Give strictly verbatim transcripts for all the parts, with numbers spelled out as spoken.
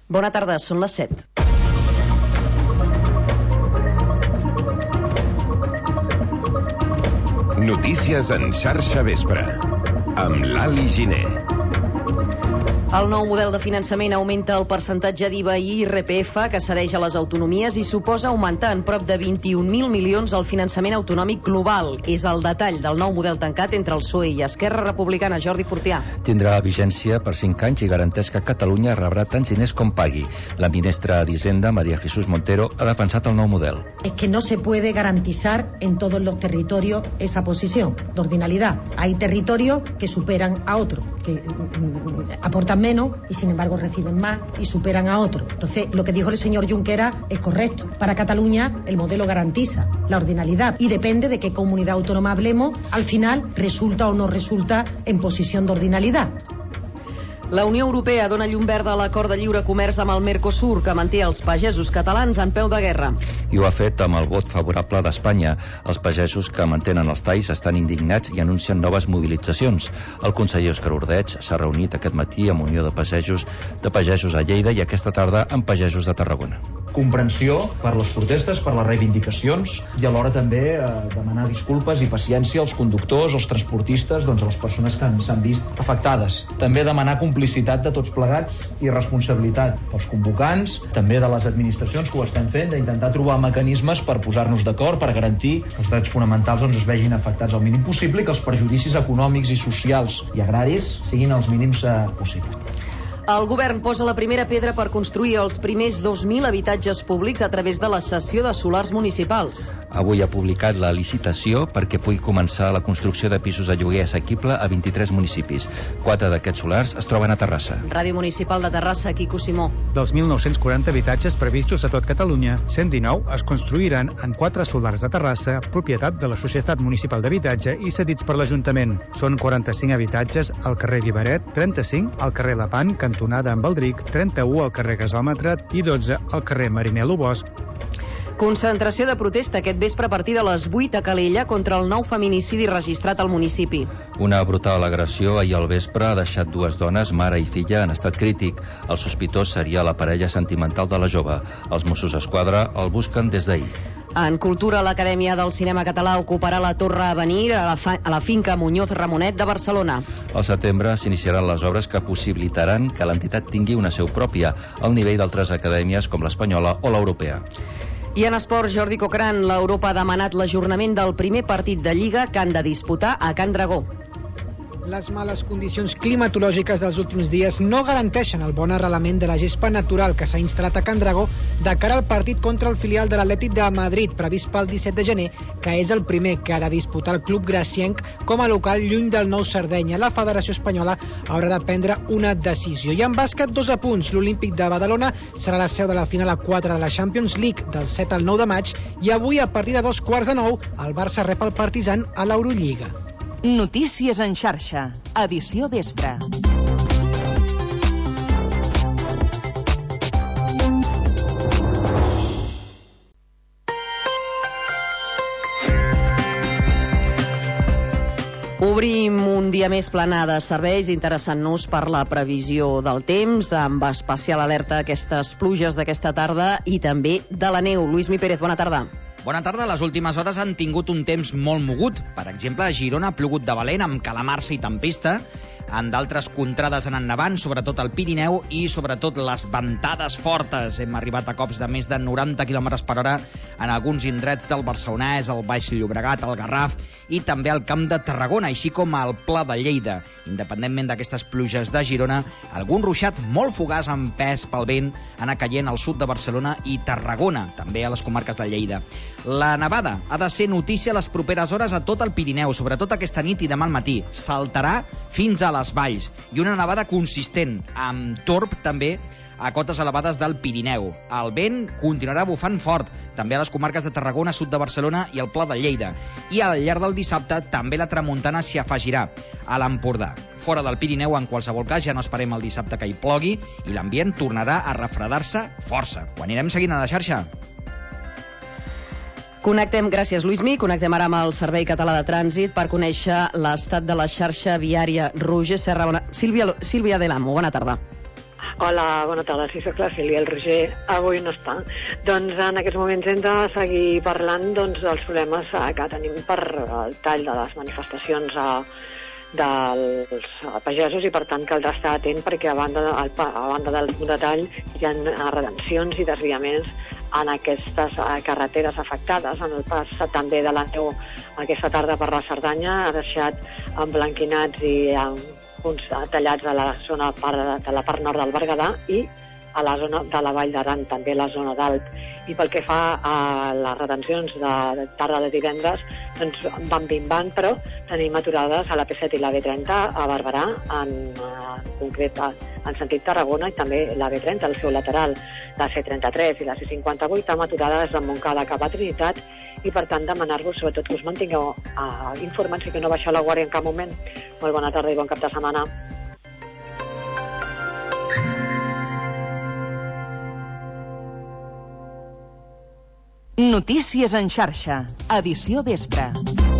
Bona tarda, són les set. Notícies en xarxa vespre, amb l'Ali Giner. El nou model de finançament augmenta el percentatge d'I V A i I R P F que cedeix a les autonomies i suposa augmentar en prop de vint-i-un mil milions el finançament autonòmic global. És el detall del nou model tancat entre el P S O E i Esquerra Republicana. Jordi Fortià. Tindrà vigència per cinc anys i garanteix que Catalunya rebrà tants diners com pagui. La ministra d'Hisenda, María Jesús Montero, ha defensat el nou model. Es que no se puede garantizar en todos los territorios esa posición de ordinalidad. Hay territorios que superan a otros, que mm, aportan menos y sin embargo reciben más y superan a otros. Entonces, lo que dijo el señor Junqueras es correcto. Para Cataluña el modelo garantiza la ordinalidad y depende de qué comunidad autónoma hablemos, al final resulta o no resulta en posición de ordinalidad. La Unió Europea dona llum verda a l'acord de lliure comerç amb el Mercosur, que manté els pagesos catalans en peu de guerra. I ho ha fet amb el vot favorable d'Espanya. Els pagesos que mantenen els talls estan indignats i anuncien noves mobilitzacions. El conseller Òscar Ordeig s'ha reunit aquest matí amb Unió de Pagesos de Pagesos a Lleida i aquesta tarda amb pagesos de Tarragona. Comprensió per les protestes, per les reivindicacions i alhora també eh, demanar disculpes i paciència als conductors, als transportistes, doncs a les persones que s'han vist afectades. També demanar complicitat de tots plegats i responsabilitat pels convocants, també de les administracions que ho estan fent, d'intentar trobar mecanismes per posar-nos d'acord, per garantir que els drets fonamentals doncs, es vegin afectats al mínim possible i que els perjudicis econòmics i socials i agraris siguin els mínims eh, possibles. El govern posa la primera pedra per construir els primers dos mil habitatges públics a través de la cessió de solars municipals. Avui ha publicat la licitació perquè pugui començar la construcció de pisos de lloguer assequible a vint-i-tres municipis. Quatre d'aquests solars es troben a Terrassa. Ràdio Municipal de Terrassa, Quico Simó. Dels mil nou-cents quaranta habitatges previstos a tot Catalunya, cent dinou es construiran en quatre solars de Terrassa, propietat de la Societat Municipal d'Habitatge i cedits per l'Ajuntament. Són quaranta-cinc habitatges al carrer Guibaret, trenta-cinc al carrer Lapant, cantonada amb Baldric, trenta-u al carrer Gasòmetre i dotze al carrer Mariner Lobos. Concentració de protesta aquest vespre a partir de les vuit a Calella contra el nou feminicidi registrat al municipi. Una brutal agressió ahir al vespre ha deixat dues dones, mare i filla, en estat crític. El sospitós seria la parella sentimental de la jove. Els Mossos d'Esquadra el busquen des d'ahir. En cultura, l'Acadèmia del Cinema Català ocuparà la Torre Avenir a la, fa- a la finca Muñoz Ramonet de Barcelona. Al setembre s'iniciaran les obres que possibilitaran que l'entitat tingui una seu pròpia, al nivell d'altres acadèmies com l'Espanyola o l'Europea. I en esport, Jordi Cocran, l'Europa ha demanat l'ajornament del primer partit de Lliga que han de disputar a Can Dragó. Les males condicions climatològiques dels últims dies no garanteixen el bon arrelament de la gespa natural que s'ha instal·lat a Can Dragó de cara al partit contra el filial de l'Atlètic de Madrid, previst pel disset de gener, que és el primer que ha de disputar el club gracienc com a local lluny del Nou Sardenya. La Federació Espanyola haurà de prendre una decisió. I en bàsquet, dos apunts. L'Olímpic de Badalona serà la seu de la final a quatre de la Champions League del set al nou de maig i avui, a partir de dos quarts de nou, el Barça rep el Partizan a l'Eurolliga. Notícies en xarxa, edició vespre. Obrim un dia més plana de serveis, interessant-nos per la previsió del temps, amb especial alerta a aquestes pluges d'aquesta tarda i també de la neu. Lluís Mi Pérez, bona tarda. Bona tarda. Les últimes hores han tingut un temps molt mogut. Per exemple, a Girona ha plogut de valent amb calamarsa i tempesta. En d'altres contrades han endavant, sobretot al Pirineu i sobretot les ventades fortes. Hem arribat a cops de més de noranta quilòmetres per hora en alguns indrets del Barcelonès, el Baix Llobregat, el Garraf i també al Camp de Tarragona, així com al Pla de Lleida. Independentment d'aquestes pluges de Girona, algun ruixat molt fugaç amb pes pel vent anar caient al sud de Barcelona i Tarragona, també a les comarques de Lleida. La nevada ha de ser notícia les properes hores a tot el Pirineu, sobretot aquesta nit i demà al matí. Saltarà fins a les valls i una nevada consistent, amb torb també a cotes elevades del Pirineu. El vent continuarà bufant fort, també a les comarques de Tarragona, sud de Barcelona i el Pla de Lleida. I al llarg del dissabte també la tramuntana s'hi afegirà a l'Empordà. Fora del Pirineu, en qualsevol cas, ja no esperem el dissabte que hi plogui i l'ambient tornarà a refredar-se força. Ho anirem seguint a la xarxa. Connectem, gràcies Lluís Mi, connectem ara amb el Servei Català de Trànsit per conèixer l'estat de la xarxa viària. Roger Serra, bona... Sílvia, Sílvia Delamo, bona tarda. Hola, bona tarda, sí, soc la Cília, el Roger avui no està. Doncs en aquests moments hem de seguir parlant doncs, dels problemes que tenim per el tall de les manifestacions a, dels pagesos i per tant caldrà estar atent perquè a banda, de, a banda del punt de tall hi ha retencions i desviaments en aquestes carreteres afectades. En el pas també de la neu aquesta tarda per la Cerdanya ha deixat emblanquinats i amb punts tallats a la zona part, de la part nord del Berguedà i a la zona de la Vall d'Aran, també la zona d'Alp. I pel que fa a les retencions de tarda de divendres, doncs van bimbant, però tenim aturades a la P set i la B trenta a Barberà, en, en concret en sentit Tarragona, i també la B trenta, al seu lateral, la C trenta-tres i la C cinquanta-vuit, amb aturades de Montcada cap a Trinitat, i per tant demanar-vos sobretot que us mantingueu uh, informats i que no baixeu la guàrdia en cap moment. Molt bona tarda i bon cap de setmana. Notícies en xarxa, edició vespre.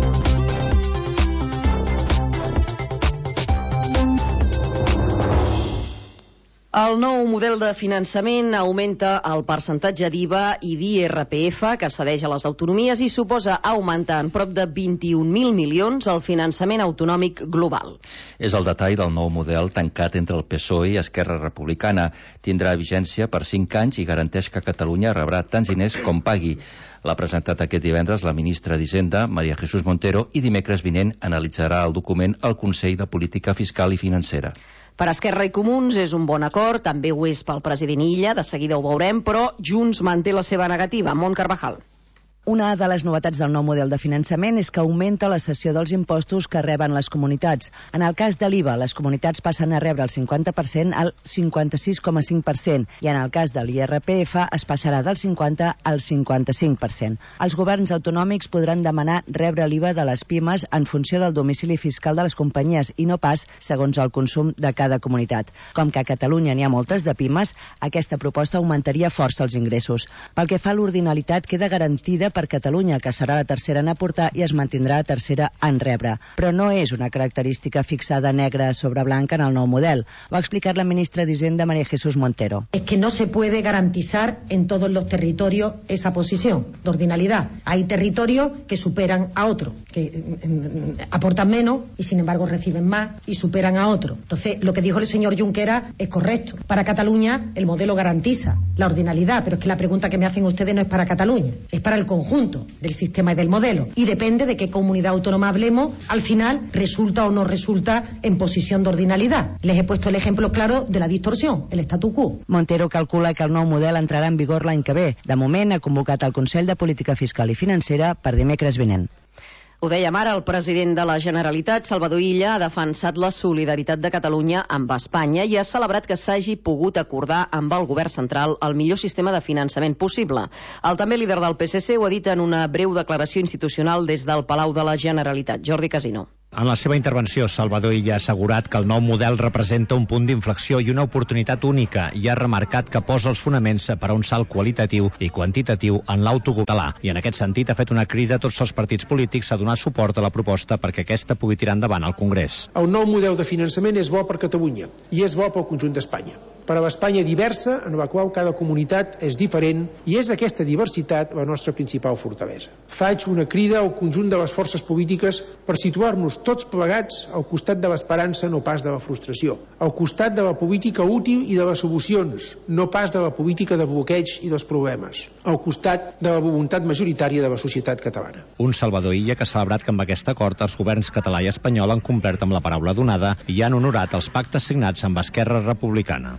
El nou model de finançament augmenta el percentatge d'I V A i d'I R P F que cedeix a les autonomies i suposa augmentar en prop de vint-i-un mil milions el finançament autonòmic global. És el detall del nou model tancat entre el P S O E i Esquerra Republicana. Tindrà vigència per cinc anys i garanteix que Catalunya rebrà tants diners com pagui. L'ha presentat aquest divendres la ministra d'Hisenda, María Jesús Montero, i dimecres vinent analitzarà el document al Consell de Política Fiscal i Financera. Per Esquerra i Comuns és un bon acord, també ho és pel president Illa, de seguida ho veurem, però Junts manté la seva negativa. Mont Carvajal. Una de les novetats del nou model de finançament és que augmenta la cessió dels impostos que reben les comunitats. En el cas de l'I V A, les comunitats passen a rebre el cinquanta per cent al cinquanta-sis coma cinc per cent i en el cas de l'I R P F es passarà del cinquanta al cinquanta-cinc per cent. Els governs autonòmics podran demanar rebre l'I V A de les pimes en funció del domicili fiscal de les companyies i no pas segons el consum de cada comunitat. Com que a Catalunya n'hi ha moltes de pimes, aquesta proposta augmentaria força els ingressos. Pel que fa a l'ordinalitat, queda garantida per Catalunya, que serà la tercera en aportar i es mantindrà la tercera en rebre. Però no és una característica fixada negra sobre blanc en el nou model. Ho ha explicat la ministra d'Hisenda, María Jesús Montero. Es que no se puede garantizar en todos los territorios esa posición de ordinalidad. Hay territorios que superan a otros, que eh, aportan menos y sin embargo reciben más y superan a otros. Entonces, lo que dijo el señor Junqueras es correcto. Para Cataluña el modelo garantiza la ordinalidad, pero es que la pregunta que me hacen ustedes no es para Cataluña, es para el conjunto del sistema y del modelo. Y depende de qué comunidad autónoma hablemos, al final resulta o no resulta en posición de ordinalidad. Les he puesto el ejemplo claro de la distorsión, el statu quo. Montero calcula que el nou model entrarà en vigor l'any que ve. De moment ha convocat el Consell de Política Fiscal i Financera per dimecres vinent. Ho dèiem ara, el president de la Generalitat, Salvador Illa, ha defensat la solidaritat de Catalunya amb Espanya i ha celebrat que s'hagi pogut acordar amb el govern central el millor sistema de finançament possible. El també líder del P S C ho ha dit en una breu declaració institucional des del Palau de la Generalitat. Jordi Casino. En la seva intervenció, Salvador Illa ha assegurat que el nou model representa un punt d'inflexió i una oportunitat única i ha remarcat que posa els fonaments per a un salt qualitatiu i quantitatiu en l'autogovern català. I en aquest sentit ha fet una crida a tots els partits polítics a donar suport a la proposta perquè aquesta pugui tirar endavant al Congrés. El nou model de finançament és bo per Catalunya i és bo pel conjunt d'Espanya. Per a l'Espanya diversa, en la qual cada comunitat és diferent, i és aquesta diversitat la nostra principal fortalesa. Faig una crida al conjunt de les forces polítiques per situar-nos tots plegats al costat de l'esperança, no pas de la frustració, al costat de la política útil i de les solucions, no pas de la política de bloqueig i dels problemes, al costat de la voluntat majoritària de la societat catalana. Un Salvador Illa que ha celebrat que amb aquest acord els governs català i espanyol han complert amb la paraula donada i han honorat els pactes signats amb Esquerra Republicana.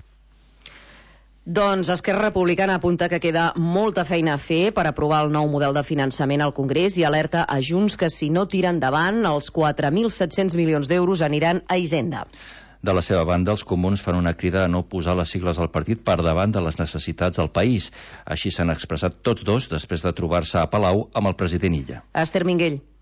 Doncs Esquerra Republicana apunta que queda molta feina a fer per aprovar el nou model de finançament al Congrés i alerta a Junts que si no tira endavant els quatre mil set-cents milions d'euros aniran a Hisenda. De la seva banda, els comuns fan una crida a no posar les sigles del partit per davant de les necessitats del país. Així s'han expressat tots dos després de trobar-se a Palau amb el president Illa. Esther Minguell.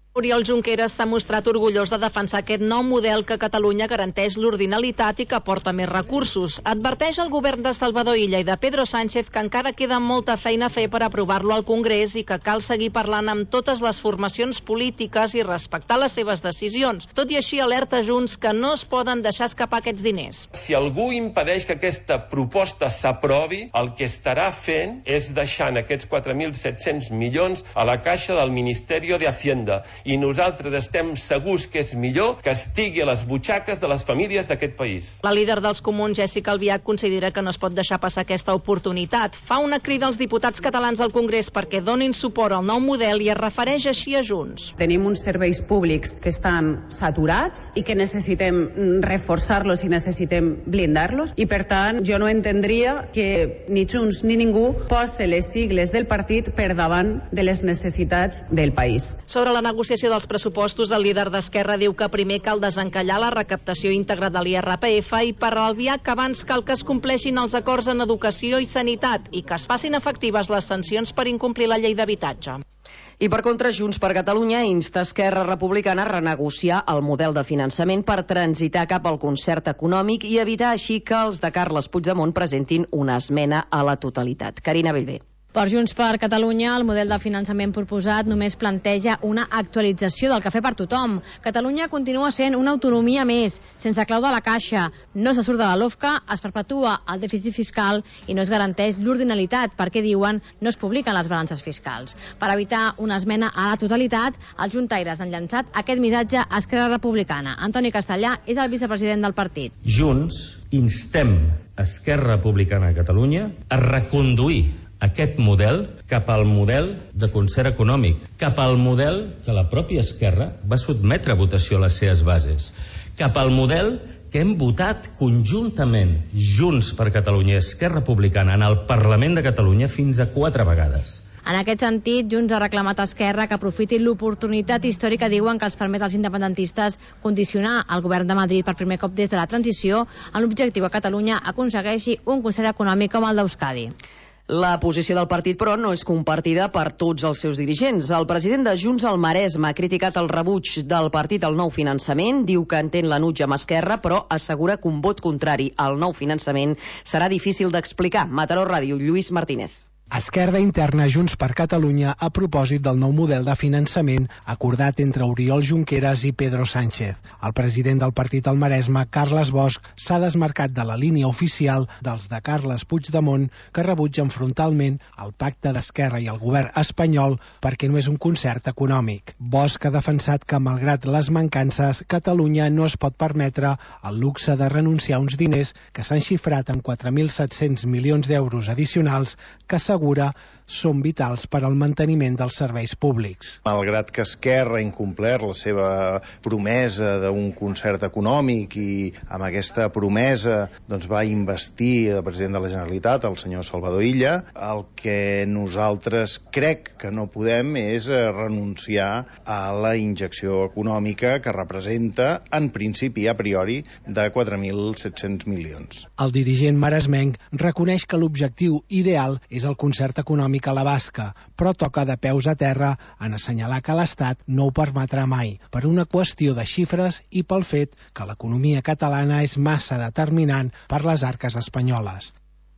Oriol Junqueras s'ha mostrat orgullós de defensar aquest nou model que a Catalunya garanteix l'ordinalitat i que aporta més recursos. Adverteix el govern de Salvador Illa i de Pedro Sánchez que encara queda molta feina a fer per aprovar-lo al Congrés i que cal seguir parlant amb totes les formacions polítiques i respectar les seves decisions. Tot i així, alerta Junts que no es poden deixar escapar aquests diners. Si algú impedeix que aquesta proposta s'aprovi, el que estarà fent és deixant aquests quatre mil set-cents milions a la caixa del Ministeri de Hacienda. I nosaltres estem segurs que és millor que estigui a les butxaques de les famílies d'aquest país. La líder dels Comuns, Jessica Albiach, considera que no es pot deixar passar aquesta oportunitat. Fa una crida als diputats catalans al Congrés perquè donin suport al nou model i es refereix així a Junts. Tenim uns serveis públics que estan saturats i que necessitem reforçar-los i necessitem blindar-los i, per tant, jo no entendria que ni Junts ni ningú posi les sigles del partit per davant de les necessitats del país. Sobre la negociació dels pressupostos, el líder d'Esquerra diu que primer cal desencallar la recaptació íntegra de l'I R P F i per Albiach que abans cal que es compleixin els acords en educació i sanitat i que es facin efectives les sancions per incomplir la llei d'habitatge. I per contra, Junts per Catalunya insta Esquerra Republicana a renegociar el model de finançament per transitar cap al concert econòmic i evitar així que els de Carles Puigdemont presentin una esmena a la totalitat. Carina Bellver. Per Junts per Catalunya, el model de finançament proposat només planteja una actualització del cafè per tothom. Catalunya continua sent una autonomia més, sense clau de la caixa. No se surt de la LOFCA, es perpetua el dèficit fiscal i no es garanteix l'ordinalitat, perquè diuen no es publiquen les balances fiscals. Per evitar una esmena a la totalitat, els juntaires han llançat aquest missatge a Esquerra Republicana. Antoni Castellà és el vicepresident del partit. Junts instem Esquerra Republicana de Catalunya a reconduir aquest model cap al model de concert econòmic, cap al model que la pròpia Esquerra va sotmetre a votació a les seves bases, cap al model que hem votat conjuntament Junts per Catalunya i Esquerra Republicana en el Parlament de Catalunya fins a quatre vegades. En aquest sentit, Junts ha reclamat a Esquerra que aprofiti l'oportunitat històrica, diuen, que els permet als independentistes condicionar el govern de Madrid per primer cop des de la transició amb l'objectiu que Catalunya aconsegueixi un concert econòmic com el d'Euskadi. La posició del partit, però, no és compartida per tots els seus dirigents. El president de Junts al Maresme ha criticat el rebuig del partit al nou finançament, diu que entén l'anuig amb Esquerra, però assegura que un vot contrari al nou finançament serà difícil d'explicar. Mataró Ràdio, Lluís Martínez. Esquerda interna Junts per Catalunya a propòsit del nou model de finançament acordat entre Oriol Junqueras i Pedro Sánchez. El president del partit al Maresme, Carles Bosch, s'ha desmarcat de la línia oficial dels de Carles Puigdemont, que rebutgen frontalment el pacte d'Esquerra i el govern espanyol perquè no és un concert econòmic. Bosch ha defensat que, malgrat les mancances, Catalunya no es pot permetre el luxe de renunciar a uns diners que s'han xifrat en quatre mil set-cents milions d'euros addicionals que assegura són vitals per al manteniment dels serveis públics. Malgrat que Esquerra ha incomplert la seva promesa d'un concert econòmic i amb aquesta promesa doncs, va investir el president de la Generalitat, el senyor Salvador Illa, el que nosaltres crec que no podem és renunciar a la injecció econòmica que representa, en principi a priori, de quatre mil set-cents milions. El dirigent maresmenc reconeix que l'objectiu ideal és el concert econòmic a la basca, però toca de peus a terra en assenyalar que l'Estat no ho permetrà mai, per una qüestió de xifres i pel fet que l'economia catalana és massa determinant per les arques espanyoles.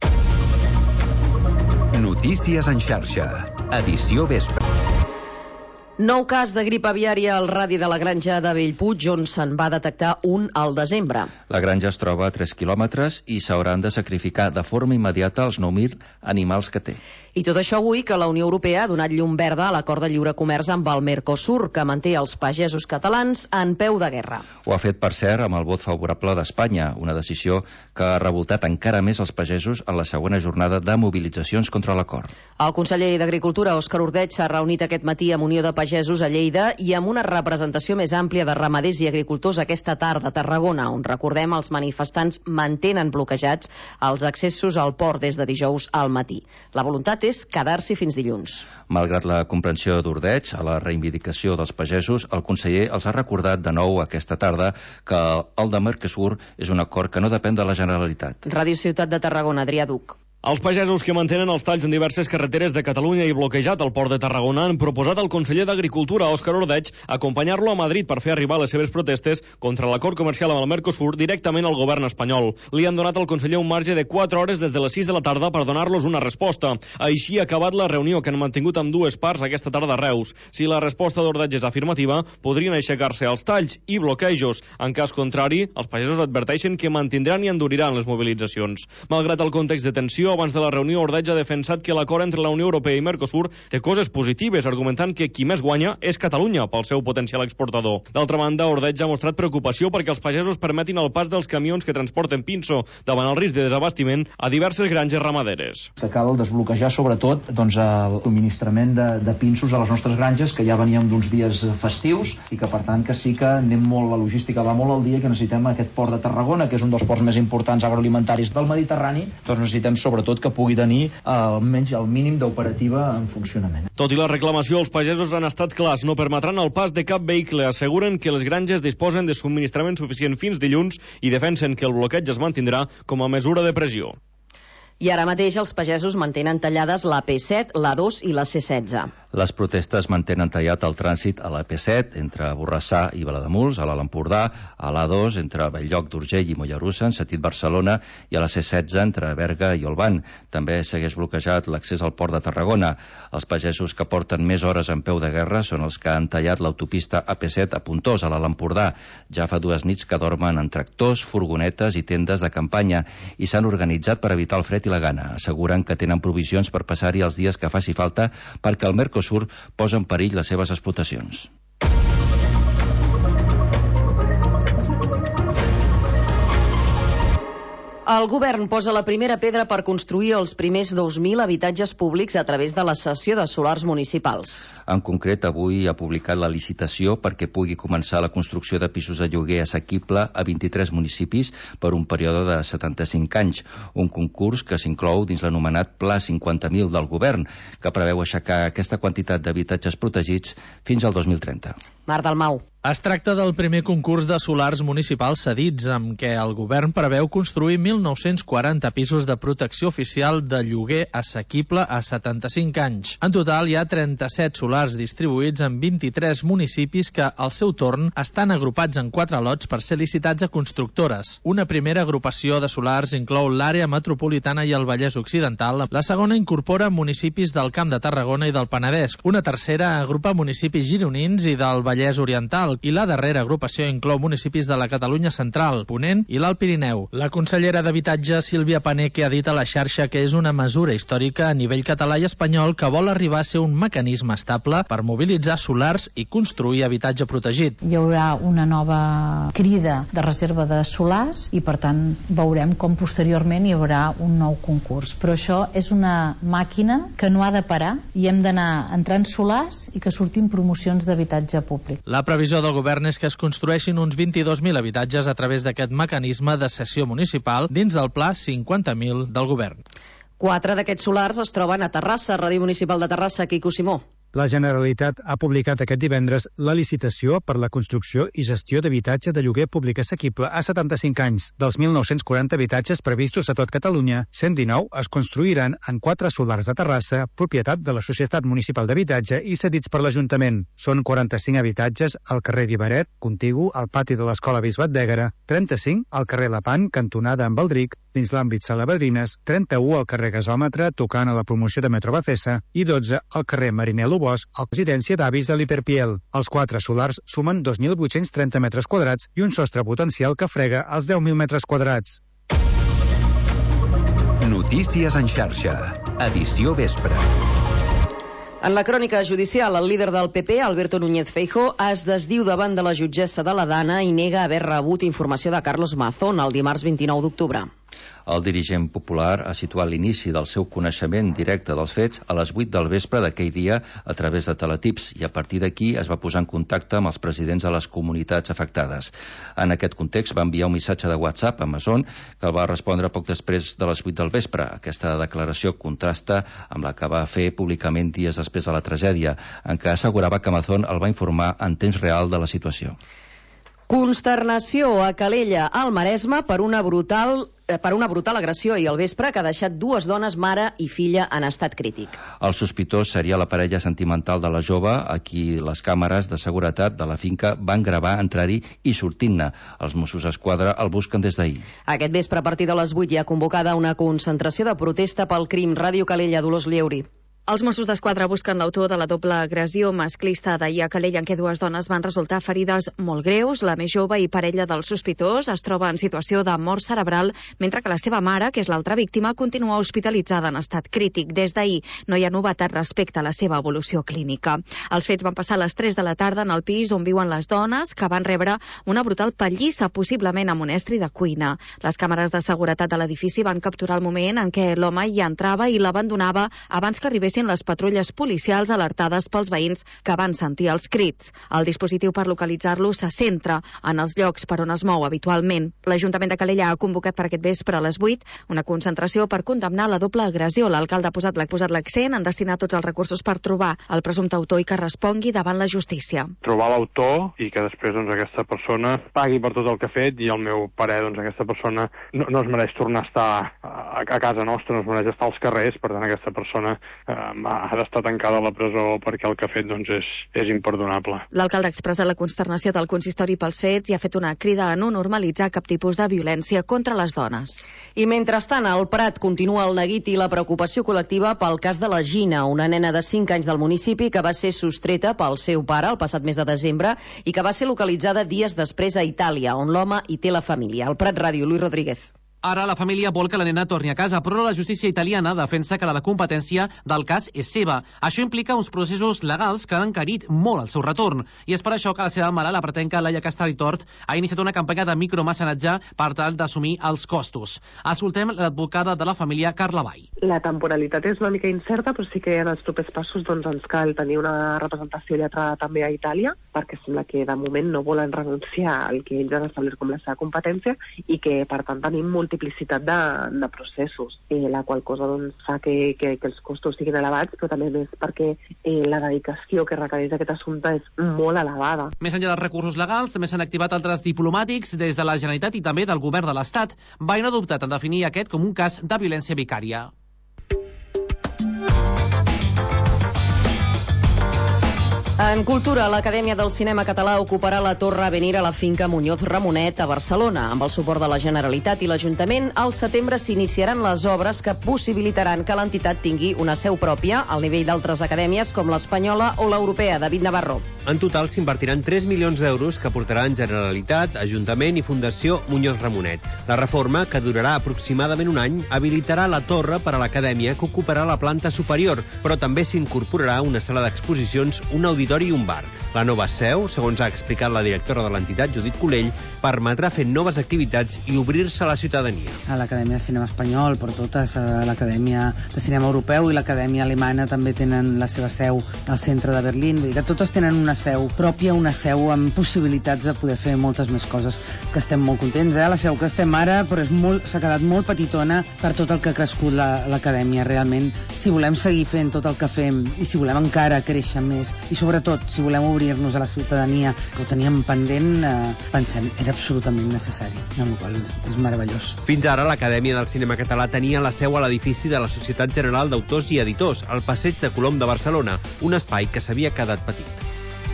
Notícies en xarxa, edició vespre. Nou cas de grip aviària al radi de la granja de Bellpuig, on se'n va detectar un al desembre. La granja es troba a tres quilòmetres i s'hauran de sacrificar de forma immediata els nou mil animals que té. I tot això avui que la Unió Europea ha donat llum verda a l'acord de lliure comerç amb el Mercosur, que manté els pagesos catalans en peu de guerra. Ho ha fet, per cert, amb el vot favorable d'Espanya, una decisió que ha revoltat encara més els pagesos en la segona jornada de mobilitzacions contra l'acord. El conseller d'Agricultura, Òscar Ordeig, s'ha reunit aquest matí amb Unió de Pagesos a Lleida i amb una representació més àmplia de ramaders i agricultors aquesta tarda a Tarragona, on, recordem, els manifestants mantenen bloquejats els accessos al port des de dijous al matí. La voluntat és quedar-s'hi fins dilluns. Malgrat la comprensió d'Ordeig a la reivindicació dels pagesos, el conseller els ha recordat de nou aquesta tarda que el de Mercosur és un acord que no depèn de la Generalitat. Ràdio Ciutat de Tarragona, Adrià Duc. Els pagesos que mantenen els talls en diverses carreteres de Catalunya i bloquejat el port de Tarragona han proposat al conseller d'Agricultura, Òscar Ordeig, acompanyar-lo a Madrid per fer arribar les seves protestes contra l'acord comercial amb el Mercosur directament al govern espanyol. Li han donat al conseller un marge de quatre hores des de les sis de la tarda per donar-los una resposta. Així ha acabat la reunió que han mantingut amb dues parts aquesta tarda a Reus. Si la resposta d'Ordeig és afirmativa, podrien aixecar-se els talls i bloquejos. En cas contrari, els pagesos adverteixen que mantindran i enduriran les mobilitzacions. Malgrat el context de tensió, abans de la reunió, Ordeig ha defensat que l'acord entre la Unió Europea i Mercosur té coses positives, argumentant que qui més guanya és Catalunya pel seu potencial exportador. D'altra banda, Ordeig ha mostrat preocupació perquè els pagesos permetin el pas dels camions que transporten pinso davant el risc de desabastiment a diverses granges ramaderes. Que cal desbloquejar sobretot doncs, el subministrament de, de pinsos a les nostres granges, que ja veníem d'uns dies festius i que per tant que sí que anem molt, la logística va molt al dia i que necessitem aquest port de Tarragona, que és un dels ports més importants agroalimentaris del Mediterrani, doncs necessitem sobretot que pugui tenir almenys el mínim d'operativa en funcionament. Tot i la reclamació, els pagesos han estat clars, no permetran el pas de cap vehicle. Asseguren que les granges disposen de subministrament suficient fins dilluns i defensen que el bloqueig es mantindrà com a mesura de pressió. I ara mateix els pagesos mantenen tallades la A P set, l'A dos i la C setze. Les protestes mantenen tallat el trànsit a la A P set entre Borrassà i Vilademuls, a l'Alt Empordà, a l'A dos entre Bell-lloc d'Urgell i Mollerussa, en sentit Barcelona, i a la C setze entre Berga i Olvan. També segueix bloquejat l'accés al port de Tarragona. Els pagesos que porten més hores en peu de guerra són els que han tallat l'autopista A P set a Pontós, a l'Alt Empordà. Ja fa dues nits que dormen en tractors, furgonetes i tendes de campanya i s'han organitzat per evitar el fred i la gana. Asseguren que tenen provisions per passar-hi els dies que faci falta perquè el Mercosur posa en perill les seves explotacions. El govern posa la primera pedra per construir els primers dos mil habitatges públics a través de la cessió de solars municipals. En concret, avui ha publicat la licitació perquè pugui començar la construcció de pisos de lloguer assequible a vint-i-tres municipis per un període de setanta-cinc anys. Un concurs que s'inclou dins l'anomenat Pla cinquanta mil del govern, que preveu aixecar aquesta quantitat d'habitatges protegits fins al dos mil trenta. Marc Dalmau. Es tracta del primer concurs de solars municipals cedits, amb què el govern preveu construir mil nou-cents quaranta pisos de protecció oficial de lloguer assequible a setanta-cinc anys. En total hi ha trenta-set solars distribuïts en vint-i-tres municipis que, al seu torn, estan agrupats en quatre lots per ser licitats a constructores. Una primera agrupació de solars inclou l'àrea metropolitana i el Vallès Occidental. La segona incorpora municipis del Camp de Tarragona i del Penedès. Una tercera agrupa municipis gironins i del Vallès Oriental, i la darrera agrupació inclou municipis de la Catalunya Central, Ponent i l'Alt Pirineu. La consellera d'Habitatge, Sílvia Paneque, ha dit a la xarxa que és una mesura històrica a nivell català i espanyol que vol arribar a ser un mecanisme estable per mobilitzar solars i construir habitatge protegit. Hi haurà una nova crida de reserva de solars i, per tant, veurem com posteriorment hi haurà un nou concurs. Però això és una màquina que no ha de parar i hem d'anar entrant solars i que surtin promocions d'habitatge públic. La previsió del govern és que es construeixin uns vint-i-dos mil habitatges a través d'aquest mecanisme de cessió municipal dins del Pla cinquanta mil del govern. Quatre d'aquests solars es troben a Terrassa, Ràdio Municipal de Terrassa. Quico Simó. La Generalitat ha publicat aquest divendres la licitació per la construcció i gestió d'habitatge de lloguer públic assequible a setanta-cinc anys. Dels mil nou-cents quaranta habitatges previstos a tot Catalunya, cent dinou es construiran en quatre solars de Terrassa, propietat de la Societat Municipal d'Habitatge i cedits per l'Ajuntament. Són quaranta-cinc habitatges al carrer Guibaret, contigu al pati de l'Escola Bisbat d'Ègara, trenta-cinc al carrer Lapant, cantonada amb Baldric, dins l'àmbit Salabadrines, trenta-u al carrer Gasòmetre, tocant a la promoció de Metro Bacessa, i dotze al carrer Mariner Lobos, a la residència d'avis de l'Hiperpiel. Els quatre solars sumen dos mil vuit-cents trenta metres quadrats i un sostre potencial que frega els deu mil metres quadrats. Notícies en xarxa. Edició vespre. En la crònica judicial, el líder del P P, Alberto Núñez Feijóo, es desdiu davant de la jutgessa de la Dana i nega haver rebut informació de Carlos Mazón el dimarts vint-i-nou d'octubre. El dirigent popular ha situat l'inici del seu coneixement directe dels fets a les vuit del vespre d'aquell dia a través de teletips i a partir d'aquí es va posar en contacte amb els presidents de les comunitats afectades. En aquest context va enviar un missatge de WhatsApp a Mazón que el va respondre poc després de les vuit del vespre. Aquesta declaració contrasta amb la que va fer públicament dies després de la tragèdia, en què assegurava que Mazón el va informar en temps real de la situació. Consternació a Calella, al Maresme, per una brutal per una brutal agressió ahir al vespre que ha deixat dues dones, mare i filla, en estat crític. El sospitós seria la parella sentimental de la jove, a qui les càmeres de seguretat de la finca van gravar entrar-hi i sortint-ne. Els Mossos d'Esquadra el busquen des d'ahir. Aquest vespre, a partir de les vuit, hi ha convocada una concentració de protesta pel crim. Ràdio Calella, Dolors Lleuri. Els Mossos d'Esquadra busquen l'autor de la doble agressió masclista d'ahir a Calella, en què dues dones van resultar ferides molt greus. La més jove i parella del sospitós es troba en situació de mort cerebral, mentre que la seva mare, que és l'altra víctima, continua hospitalitzada en estat crític. Des d'ahir no hi ha novetat respecte a la seva evolució clínica. Els fets van passar a les tres de la tarda en el pis on viuen les dones, que van rebre una brutal pallissa, possiblement amb un estri de cuina. Les càmeres de seguretat de l'edifici van capturar el moment en què l'home hi entrava i l'abandonava abans que arribessin les patrulles policials alertades pels veïns que van sentir els crits. El dispositiu per localitzar-lo se centra en els llocs per on es mou habitualment. L'Ajuntament de Calella ha convocat per aquest vespre a les vuit una concentració per condemnar la doble agressió. L'alcalde ha posat l'accent en destinar tots els recursos per trobar el presumpte autor i que respongui davant la justícia. Trobar l'autor i que després doncs, aquesta persona pagui per tot el que ha fet, i al meu parer doncs, aquesta persona no, no es mereix tornar a estar a, a casa nostra, no es mereix estar als carrers. Per tant, aquesta persona eh, ha d'estar tancada a la presó perquè el que ha fet doncs, és, és imperdonable. L'alcalde ha expressat la consternació del consistori pels fets i ha fet una crida a no normalitzar cap tipus de violència contra les dones. I mentrestant, al Prat continua el neguit i la preocupació col·lectiva pel cas de la Gina, una nena de cinc anys del municipi que va ser sostreta pel seu pare el passat mes de desembre i que va ser localitzada dies després a Itàlia, on l'home hi té la família. Al Prat Ràdio, Luis Rodríguez. Ara la família vol que la nena torni a casa, però la justícia italiana defensa que la competència del cas és seva. Això implica uns processos legals que han encarit molt el seu retorn, i és per això que la seva mare, la pretenca Laia Castelltort, ha iniciat una campanya de micromecenatge per tal d'assumir els costos. Escoltem l'advocada de la família, Carla Vall. La temporalitat és una mica incerta, però sí que en els propers passos doncs, ens cal tenir una representació lletrada també a Itàlia, perquè sembla que de moment no volen renunciar al que ells han establert com la seva competència i que, per tant, tenim multiplicitat de, de processos, eh, la qual cosa doncs, fa que, que, que els costos siguin elevats, però també més perquè eh, la dedicació que requereix aquest assumpte és molt elevada. Més enllà dels recursos legals, també s'han activat altres diplomàtics des de la Generalitat i també del govern de l'Estat. Veien adoptat en definir aquest com un cas de violència vicària. En cultura, l'Acadèmia del Cinema Català ocuparà la Torre Avenir a la finca Muñoz Ramonet a Barcelona. Amb el suport de la Generalitat i l'Ajuntament, al setembre s'iniciaran les obres que possibilitaran que l'entitat tingui una seu pròpia al nivell d'altres acadèmies com l'Espanyola o l'Europea. David Navarro. En total s'invertiran tres milions d'euros que portaran Generalitat, Ajuntament i Fundació Muñoz Ramonet. La reforma, que durarà aproximadament un any, habilitarà la torre per a l'Acadèmia, que ocuparà la planta superior, però també s'incorporarà una sala d'exposicions, un auditori i un bar. La nova seu, segons ha explicat la directora de l'entitat, Judit Colell, permetrà fer noves activitats i obrir-se a la ciutadania. A l'Acadèmia de Cinema Espanyol, per totes, a l'Acadèmia de Cinema Europeu i l'Acadèmia Alemana també tenen la seva seu al centre de Berlín. Vull dir que totes tenen una seu pròpia, una seu amb possibilitats de poder fer moltes més coses, que estem molt contents. Eh? La seu que estem ara però és molt, s'ha quedat molt petitona per tot el que ha crescut l'Acadèmia. Realment, si volem seguir fent tot el que fem i si volem encara créixer més i sobretot si volem obrir-nos a la ciutadania, que ho teníem pendent, eh, pensem, era absolutament necessari, amb la qual és meravellós. Fins ara, l'Acadèmia del Cinema Català tenia la seu a l'edifici de la Societat General d'Autors i Editors, al Passeig de Colom de Barcelona, un espai que s'havia quedat petit.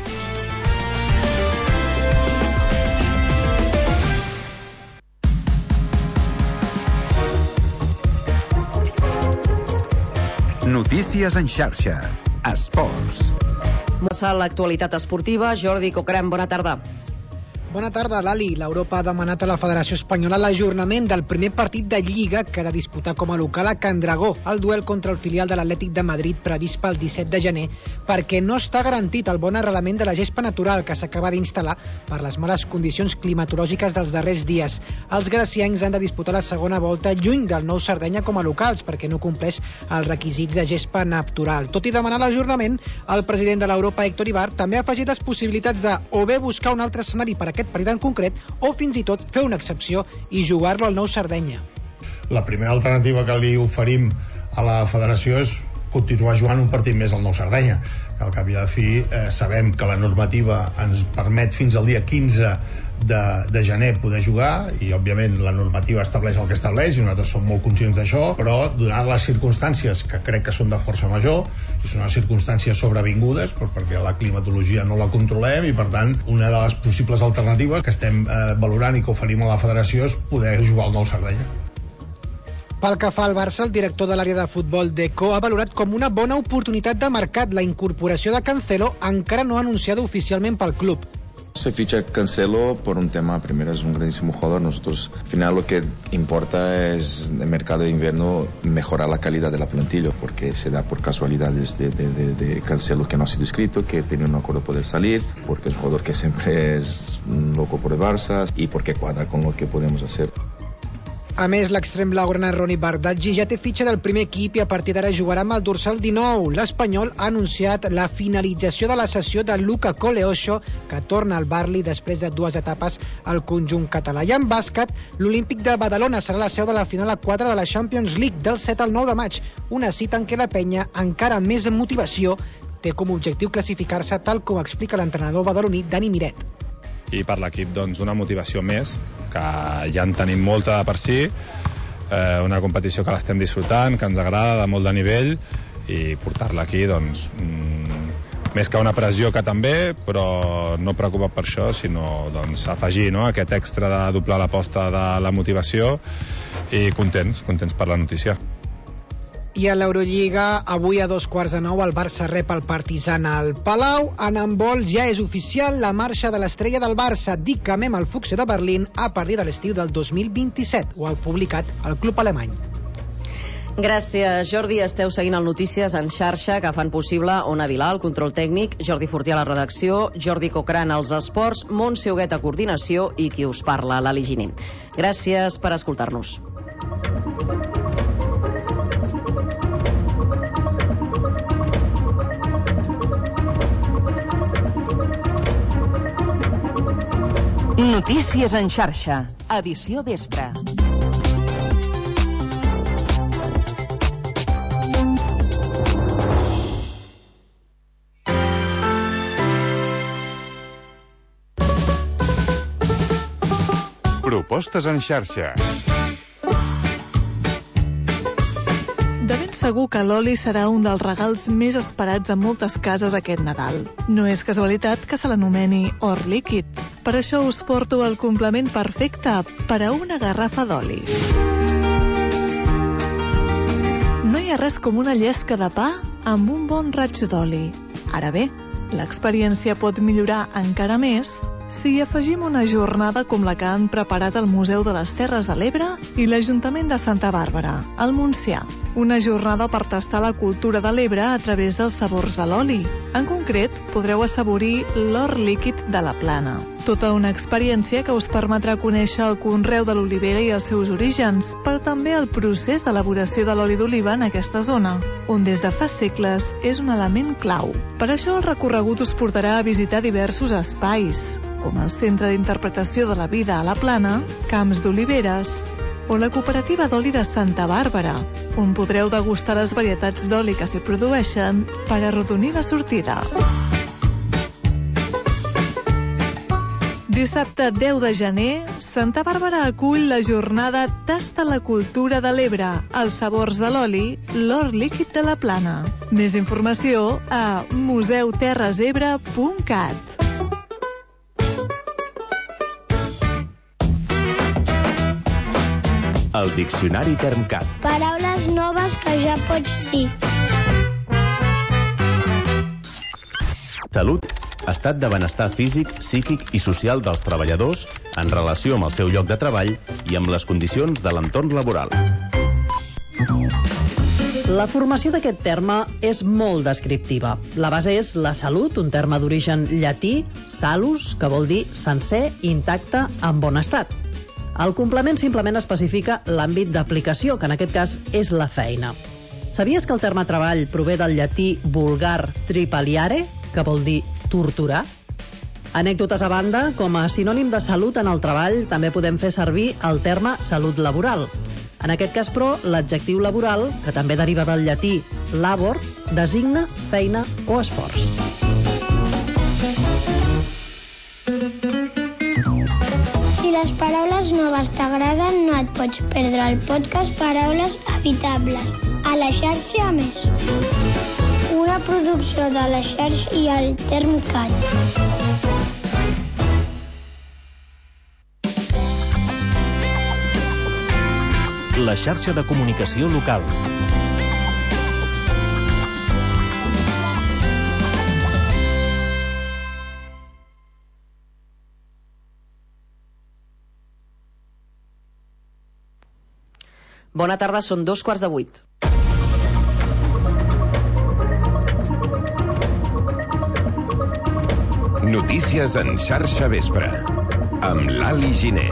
Notícies en xarxa. Esports. Començar l'actualitat esportiva. Jordi Cocran, bona tarda. Bona tarda, Lali. L'Europa ha demanat a la Federació Espanyola l'ajornament del primer partit de Lliga que ha de disputar com a local a Can Dragó, el duel contra el filial de l'Atlètic de Madrid previst pel disset de gener, perquè no està garantit el bon arrelament de la gespa natural que s'acaba d'instal·lar per les males condicions climatològiques dels darrers dies. Els graciencs han de disputar la segona volta lluny del Nou Sardenya com a locals perquè no compleix els requisits de gespa natural. Tot i demanar l'ajornament, el president de l'Europa, Héctor Ibar, també ha afegit les possibilitats de o bé buscar un altre escenari per aquest partit en concret o fins i tot fer una excepció i jugar-lo al Nou Sardenya. La primera alternativa que li oferim a la federació és continuar jugant un partit més al Nou Sardenya. Al cap i a la fi eh, sabem que la normativa ens permet fins al dia quinze de, de gener poder jugar, i òbviament la normativa estableix el que estableix i nosaltres som molt conscients d'això, però donat les circumstàncies que crec que són de força major i són unes circumstàncies sobrevingudes perquè la climatologia no la controlem, i per tant una de les possibles alternatives que estem eh, valorant i que oferim a la federació és poder jugar al Nou Sardenya. Pel que fa al Barça, el director de l'àrea de futbol d'Eco ha valorat com una bona oportunitat de mercat la incorporació de Cancelo, encara no anunciada oficialment pel club. Se ficha Cancelo por un tema, primero es un grandísimo jugador, nosotros al final lo que importa es en el mercado de invierno mejorar la calidad de la plantilla, porque se da por casualidades de, de, de, de Cancelo que no ha sido inscrito, que tenía un acuerdo poder salir, porque es un jugador que siempre es loco por el Barça y porque cuadra con lo que podemos hacer. A més, l'extrem blaugrana Ronny Bardghji ja té fitxa del primer equip i a partir d'ara jugarà amb el dorsal dinou. L'Espanyol ha anunciat la finalització de la sessió de Luca Coleocho, que torna al Barli després de dues etapes al conjunt català. I en bàsquet, l'Olímpic de Badalona serà la seu de la final a quatre de la Champions League del set al nou de maig, una cita en què la penya, encara més en motivació, té com a objectiu classificar-se, tal com explica l'entrenador badaloní Dani Miret. I per l'equip, doncs, una motivació més, que ja en tenim molta per si, eh, una competició que l'estem disfrutant, que ens agrada, de molt de nivell, i portar-la aquí, doncs, mm, més que una pressió que també, però no preocupat per això, sinó doncs, afegir, no?, aquest extra de doblar l'aposta de la motivació, i contents, contents per la notícia. I a l'Eurolliga, avui a dos quarts de nou, el Barça rep el Partizan al Palau. En handbol ja és oficial la marxa de l'estrella del Barça, Dick Kamem, al Fuchse de Berlín, a partir de l'estiu del dos mil vint-i-set. Ho ha publicat el club alemany. Gràcies, Jordi. Esteu seguint el Notícies en xarxa, que fan possible Ona Vilà, el control tècnic, Jordi Fortià a la redacció, Jordi Cocran als esports, Montse Huguet a coordinació i qui us parla, l'Ali Giner. Gràcies per escoltar-nos. Notícies en xarxa, edició vespre. Propostes en xarxa. De ben segur que l'oli serà un dels regals més esperats a moltes cases aquest Nadal. No és casualitat que se l'anomeni or líquid. Per això us porto el complement perfecte per a una garrafa d'oli. No hi ha res com una llesca de pa amb un bon raig d'oli. Ara bé, l'experiència pot millorar encara més si hi afegim una jornada com la que han preparat el Museu de les Terres de l'Ebre i l'Ajuntament de Santa Bàrbara, al Montsià. Una jornada per tastar la cultura de l'Ebre a través dels sabors de l'oli. En concret, podreu assaborir l'or líquid de la Plana. Tota una experiència que us permetrà conèixer el conreu de l'olivera i els seus orígens, però també el procés d'elaboració de l'oli d'oliva en aquesta zona, on des de fa segles és un element clau. Per això el recorregut us portarà a visitar diversos espais, com el Centre d'Interpretació de la Vida a la Plana, Camps d'Oliveres o la Cooperativa d'Oli de Santa Bàrbara, on podreu degustar les varietats d'oli que s'hi produeixen per arrodonir la sortida. Dissabte deu de gener, Santa Bàrbara acull la jornada Tasta la cultura de l'Ebre, els sabors de l'oli, l'or líquid de la Plana. Més informació a museu terres ebre punt cat. El Diccionari Termcat. Paraules noves que ja pots dir. Salut, estat de benestar físic, psíquic i social dels treballadors en relació amb el seu lloc de treball i amb les condicions de l'entorn laboral. La formació d'aquest terme és molt descriptiva. La base és la salut, un terme d'origen llatí, salus, que vol dir sencer, intacte, en bon estat. El complement simplement especifica l'àmbit d'aplicació, que en aquest cas és la feina. Sabies que el terme treball prové del llatí vulgar tripaliare, que vol dir torturar? Anècdotes a banda, com a sinònim de salut en el treball, també podem fer servir el terme salut laboral. En aquest cas, però, l'adjectiu laboral, que també deriva del llatí labor, designa feina o esforç. les paraules noves t'agraden, no et pots perdre el podcast Paraules Habitables. A la xarxa Més. Una producció de la xarxa i el Termcat. La xarxa de comunicació local. Bona tarda, són dos quarts de vuit. Notícies en xarxa vespre, amb l'Ali Giner.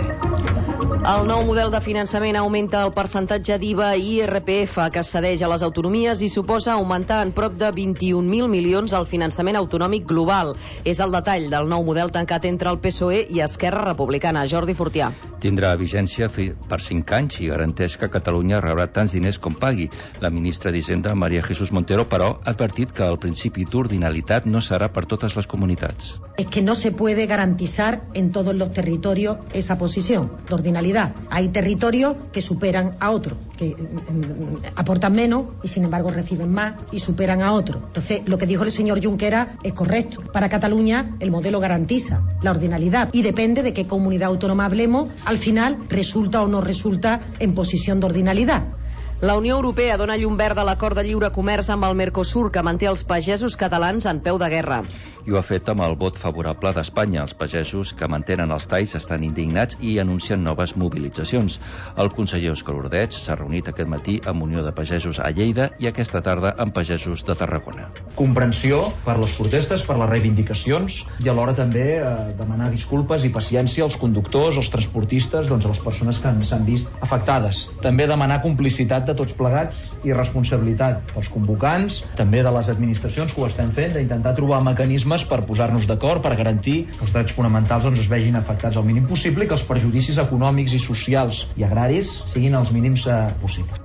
El nou model de finançament augmenta el percentatge d'I V A i I R P F que es cedeix a les autonomies i suposa augmentar en prop de vint-i-un mil milions el finançament autonòmic global. És el detall del nou model tancat entre el P S O E i Esquerra Republicana. Jordi Fortià. Tindrà vigència per cinc anys i garanteix que Catalunya rebrà tants diners com pagui. La ministra d'Hisenda, María Jesús Montero, però, ha advertit que el principi d'ordinalitat no serà per totes les comunitats. Es que no se puede garantizar en todos los territorios esa posición de ordinalidad. Hay territorios que superan a otros, que eh, aportan menos y sin embargo reciben más y superan a otros. Entonces, lo que dijo el señor Junqueras es correcto. Para Cataluña, el modelo garantiza la ordinalidad y depende de qué comunidad autónoma hablemos, al final resulta o no resulta en posición de ordinalidad. La Unió Europea dona llum verda a l'acord de lliure comerç amb el Mercosur, que manté els pagesos catalans en peu de guerra. I ho ha fet amb el vot favorable d'Espanya. Els pagesos que mantenen els talls estan indignats i anuncien noves mobilitzacions. El conseller Òscar Ordeig s'ha reunit aquest matí amb Unió de Pagesos a Lleida i aquesta tarda amb pagesos de Tarragona. Comprensió per les protestes, per les reivindicacions i alhora també eh, demanar disculpes i paciència als conductors, als transportistes, doncs a les persones que s'han vist afectades. També demanar complicitat de tots plegats i responsabilitat dels convocants, també de les administracions que ho estem fent, d'intentar trobar mecanismes per posar-nos d'acord, per garantir que els drets fonamentals doncs, es vegin afectats al mínim possible i que els perjudicis econòmics i socials i agraris siguin els mínims eh, possibles.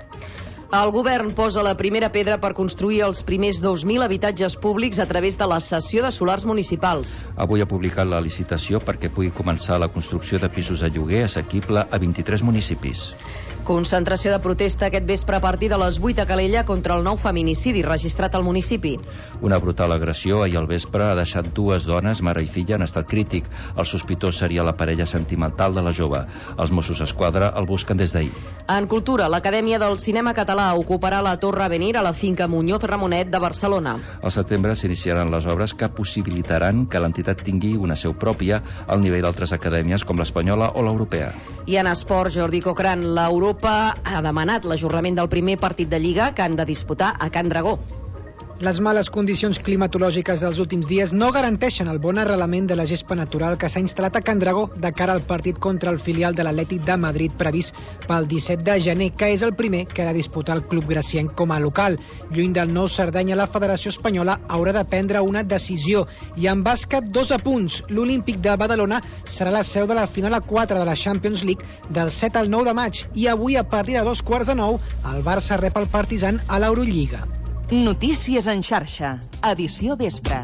El govern posa la primera pedra per construir els primers dos mil habitatges públics a través de la cessió de solars municipals. Avui ha publicat la licitació perquè pugui començar la construcció de pisos de lloguer assequible a vint-i-tres municipis. Concentració de protesta aquest vespre a partir de les vuit a Calella contra el nou feminicidi registrat al municipi. Una brutal agressió ahir al vespre ha deixat dues dones, mare i filla, en estat crític. El sospitós seria la parella sentimental de la jove. Els Mossos d'Esquadra el busquen des d'ahir. En cultura, l'Acadèmia del Cinema Català ocuparà la Torre Avenir a la finca Muñoz Ramonet de Barcelona. Al setembre s'iniciaran les obres que possibilitaran que l'entitat tingui una seu pròpia al nivell d'altres acadèmies com l'Espanyola o l'Europea. I en esport, Jordi Cocran, l'Europa ha demanat l'ajornament del primer partit de Lliga que han de disputar a Can Dragó. Les males condicions climatològiques dels últims dies no garanteixen el bon arrelament de la gespa natural que s'ha instal·lat a Can Dragó de cara al partit contra el filial de l'Atlètic de Madrid previst pel disset de gener, que és el primer que ha de disputar el club gracienc com a local. Lluny del nou Cerdanya, la Federació Espanyola haurà de prendre una decisió. I en bàsquet, dos apunts. L'Olímpic de Badalona serà la seu de la final a quatre de la Champions League del set al nou de maig. I avui, a partir de dos quarts de nou, el Barça rep el Partizan a l'Eurolliga. Notícies en xarxa, edició vespre.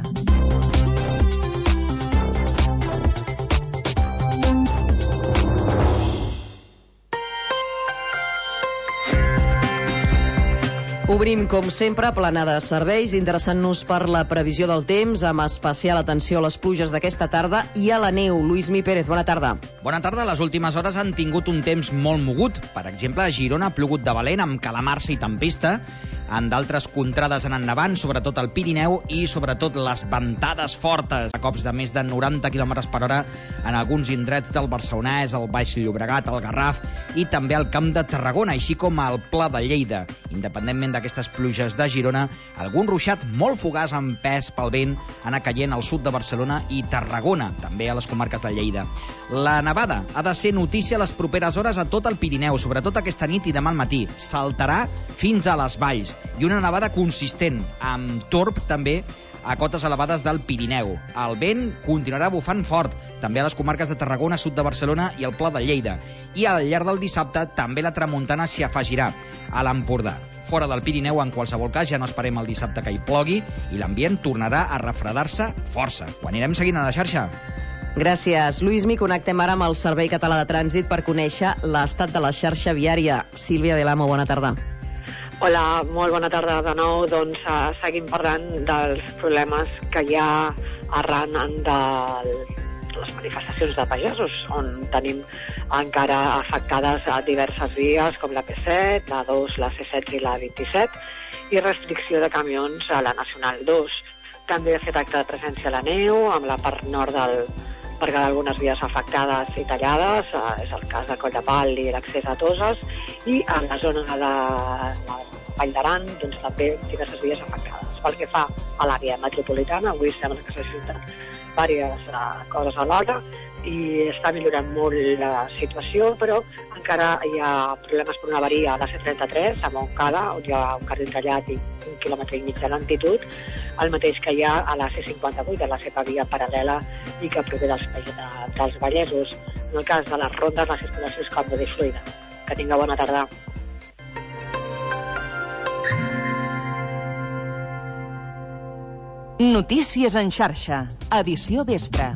Obrim, com sempre, plana de serveis, interessant-nos per la previsió del temps, amb especial atenció a les pluges d'aquesta tarda i a la neu. Lluís Mi Pérez, bona tarda. Bona tarda. Les últimes hores han tingut un temps molt mogut. Per exemple, a Girona ha plogut de valent, amb calamarsa i tempesta. En d'altres contrades en endavant, sobretot al Pirineu, i sobretot les ventades fortes, a cops de més de noranta quilòmetres per hora en alguns indrets del Barcelonès, el Baix Llobregat, el Garraf i també al Camp de Tarragona, així com al Pla de Lleida. Independentment d'aquestes pluges de Girona, algun ruixat molt fugaç amb pes pel vent anar caient al sud de Barcelona i Tarragona, també a les comarques de Lleida. La nevada ha de ser notícia a les properes hores a tot el Pirineu, sobretot aquesta nit i demà al matí. Saltarà fins a les valls. I una nevada consistent, amb torb també a cotes elevades del Pirineu. El vent continuarà bufant fort, també a les comarques de Tarragona, sud de Barcelona i el Pla de Lleida. I al llarg del dissabte també la tramuntana s'hi afegirà a l'Empordà. Fora del Pirineu, en qualsevol cas, ja no esperem el dissabte que hi plogui i l'ambient tornarà a refredar-se força. Ho anirem seguint a la xarxa. Gràcies, Lluís. Connectem ara amb el Servei Català de Trànsit per conèixer l'estat de la xarxa viària. Sílvia Delamo, bona tarda. Hola, molt bona tarda de nou. Doncs uh, seguim parlant dels problemes que hi ha arran de les manifestacions de pagesos, on tenim encara afectades a diverses vies com la P set, la dos, la C setze i la vint-i-set, i restricció de camions a la Nacional dos. També ha fet acte de presència a la neu, amb la part nord del perquè d'algunes vies afectades i tallades, eh, és el cas de Coll de Pal i l'accés a Toses, i en la zona de la Vall d'Aran, doncs també diverses vies afectades. Pel que fa a l'àrea metropolitana, avui sembla que s'ajunten diverses uh, coses alhora i està millorant molt la situació, però encara hi ha problemes per una avaria a la C trenta-tres, a Montcada, on hi ha un carril tallat i un quilòmetre i mig de lentitud, el mateix que hi ha a la C cinquanta-vuit, a la seva via paral·lela i que prové dels, dels Vallesos. En el cas de les rondes, la circulació és còmoda i fluida. Que tinga bona tarda. Notícies en xarxa, edició vespre.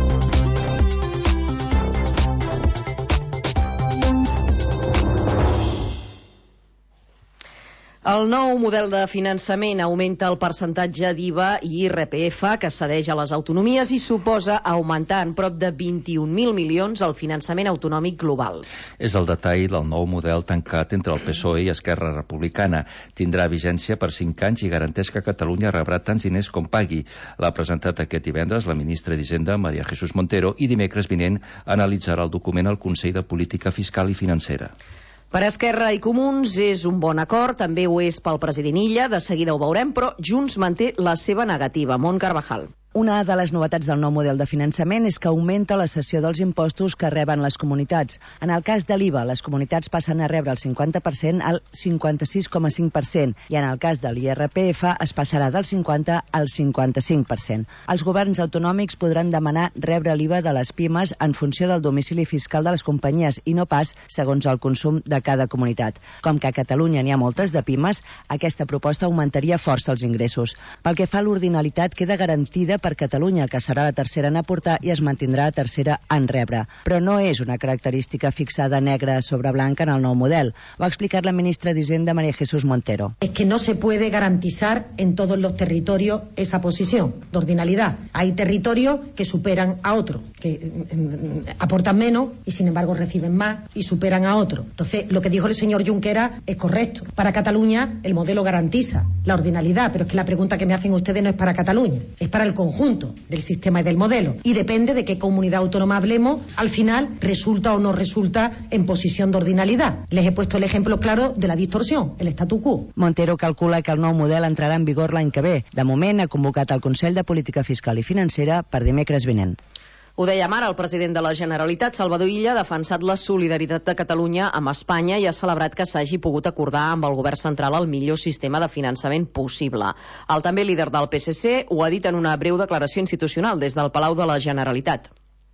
El nou model de finançament augmenta el percentatge d'I V A i I R P F que cedeix a les autonomies i suposa augmentar en prop de vint-i-un mil milions el finançament autonòmic global. És el detall del nou model tancat entre el P S O E i Esquerra Republicana. Tindrà vigència per cinc anys i garanteix que Catalunya rebrà tants diners com pagui. L'ha presentat aquest divendres la ministra d'Hisenda, María Jesús Montero, i dimecres vinent analitzarà el document al Consell de Política Fiscal i Financera. Per Esquerra i Comuns és un bon acord, també ho és pel president Illa, de seguida ho veurem, però Junts manté la seva negativa. Mont Carvajal. Una de les novetats del nou model de finançament és que augmenta la cessió dels impostos que reben les comunitats. En el cas de l'I V A, les comunitats passen a rebre el cinquanta per cent al cinquanta-sis coma cinc per cent i en el cas de l'I R P F es passarà del cinquanta al cinquanta-cinc per cent. Els governs autonòmics podran demanar rebre l'I V A de les pimes en funció del domicili fiscal de les companyies i no pas segons el consum de cada comunitat. Com que a Catalunya n'hi ha moltes de pimes, aquesta proposta augmentaria força els ingressos. Pel que fa a l'ordinalitat, queda garantida per Catalunya, que serà la tercera en aportar i es mantindrà la tercera en rebre. Però no és una característica fixada negra sobre blanc en el nou model. Ho ha explicat la ministra d'Hisenda, María Jesús Montero. Es que no se puede garantizar en todos los territorios esa posición de ordinalidad. Hay territorios que superan a otros, que mm, aportan menos y sin embargo reciben más y superan a otros. Entonces, lo que dijo el señor Junqueras es correcto. Para Cataluña el modelo garantiza la ordinalidad, pero es que la pregunta que me hacen ustedes no es para Cataluña, es para el conjunto conjunto del sistema y del modelo, y depende de qué comunidad autónoma hablemos, al final resulta o no resulta en posición de ordinalidad. Les he puesto el ejemplo claro de la distorsión, el statu quo. Montero calcula que el nou model entrarà en vigor l'any que ve. De moment ha convocat el Consell de Política Fiscal i Financera per dimecres vinent. Ho dèiem ara, el president de la Generalitat, Salvador Illa, ha defensat la solidaritat de Catalunya amb Espanya i ha celebrat que s'hagi pogut acordar amb el govern central el millor sistema de finançament possible. El també líder del P S C ho ha dit en una breu declaració institucional des del Palau de la Generalitat.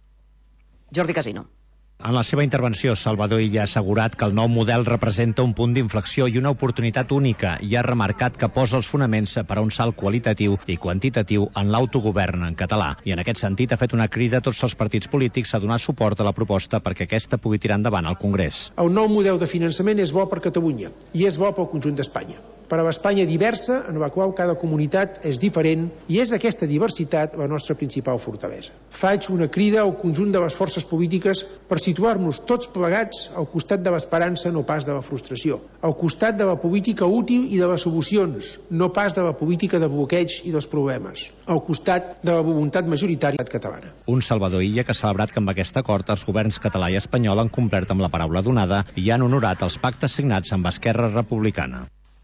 Jordi Casino. En la seva intervenció, Salvador Illa ha assegurat que el nou model representa un punt d'inflexió i una oportunitat única i ha remarcat que posa els fonaments per a un salt qualitatiu i quantitatiu en l'autogovern en català. I en aquest sentit ha fet una crida a tots els partits polítics a donar suport a la proposta perquè aquesta pugui tirar endavant al Congrés. El nou model de finançament és bo per Catalunya i és bo pel conjunt d'Espanya. Per a l'Espanya diversa, en la qual cada comunitat és diferent, i és aquesta diversitat la nostra principal fortalesa. Faig una crida al conjunt de les forces polítiques per situar-nos tots plegats al costat de l'esperança, no pas de la frustració, al costat de la política útil i de les solucions, no pas de la política de bloqueig i dels problemes, al costat de la voluntat majoritària catalana. Un Salvador Illa que ha celebrat que amb aquest acord els governs català i espanyol han complert amb la paraula donada i han honorat els pactes signats amb Esquerra Republicana.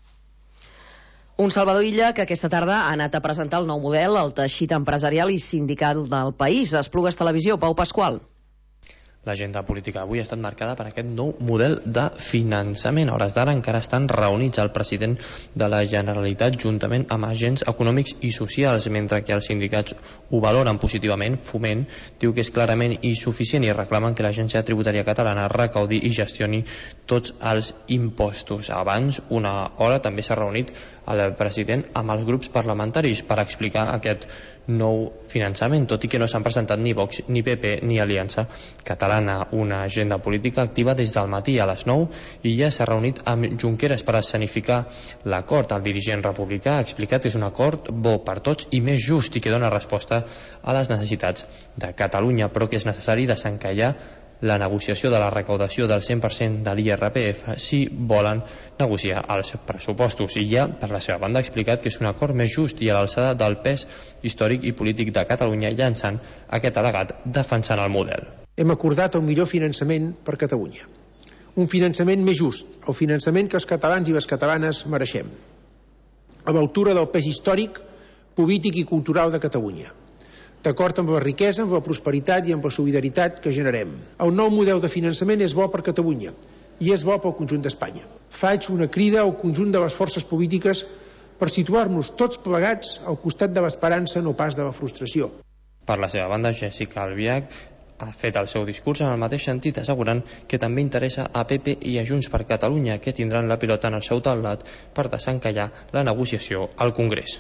Un Salvador Illa que aquesta tarda ha anat a presentar el nou model al teixit empresarial i sindical del país. Esplugues Televisió, Pau Pasqual. L'agenda política avui ha estat marcada per aquest nou model de finançament. A hores d'ara encara estan reunits el president de la Generalitat juntament amb agents econòmics i socials, mentre que els sindicats ho valoren positivament. Foment diu que és clarament insuficient i reclamen que l'Agència Tributària Catalana recaudi i gestioni tots els impostos. Abans, una hora, també s'ha reunit el president amb els grups parlamentaris per explicar aquest nou finançament, tot i que no s'han presentat ni Vox, ni P P, ni Aliança Catalana. Una agenda política activa des del matí a les nou i ja s'ha reunit amb Junqueras per escenificar l'acord. El dirigent republicà ha explicat que és un acord bo per tots i més just i que dona resposta a les necessitats de Catalunya, però que és necessari desencallar la negociació de la recaudació del cent per cent de l'I R P F si volen negociar els pressupostos. I ja, per la seva banda, ha explicat que és un acord més just i a l'alçada del pes històric i polític de Catalunya, llançant aquest al·legat defensant el model. Hem acordat el millor finançament per Catalunya. Un finançament més just, el finançament que els catalans i les catalanes mereixem, a l'altura del pes històric, polític i cultural de Catalunya, d'acord amb la riquesa, amb la prosperitat i amb la solidaritat que generem. El nou model de finançament és bo per Catalunya i és bo pel conjunt d'Espanya. Faig una crida al conjunt de les forces polítiques per situar-nos tots plegats al costat de l'esperança, no pas de la frustració. Per la seva banda, Jessica Albiach ha fet el seu discurs en el mateix sentit, assegurant que també interessa a P P i a Junts per Catalunya, que tindran la pilota en el seu taulat per desencallar la negociació al Congrés.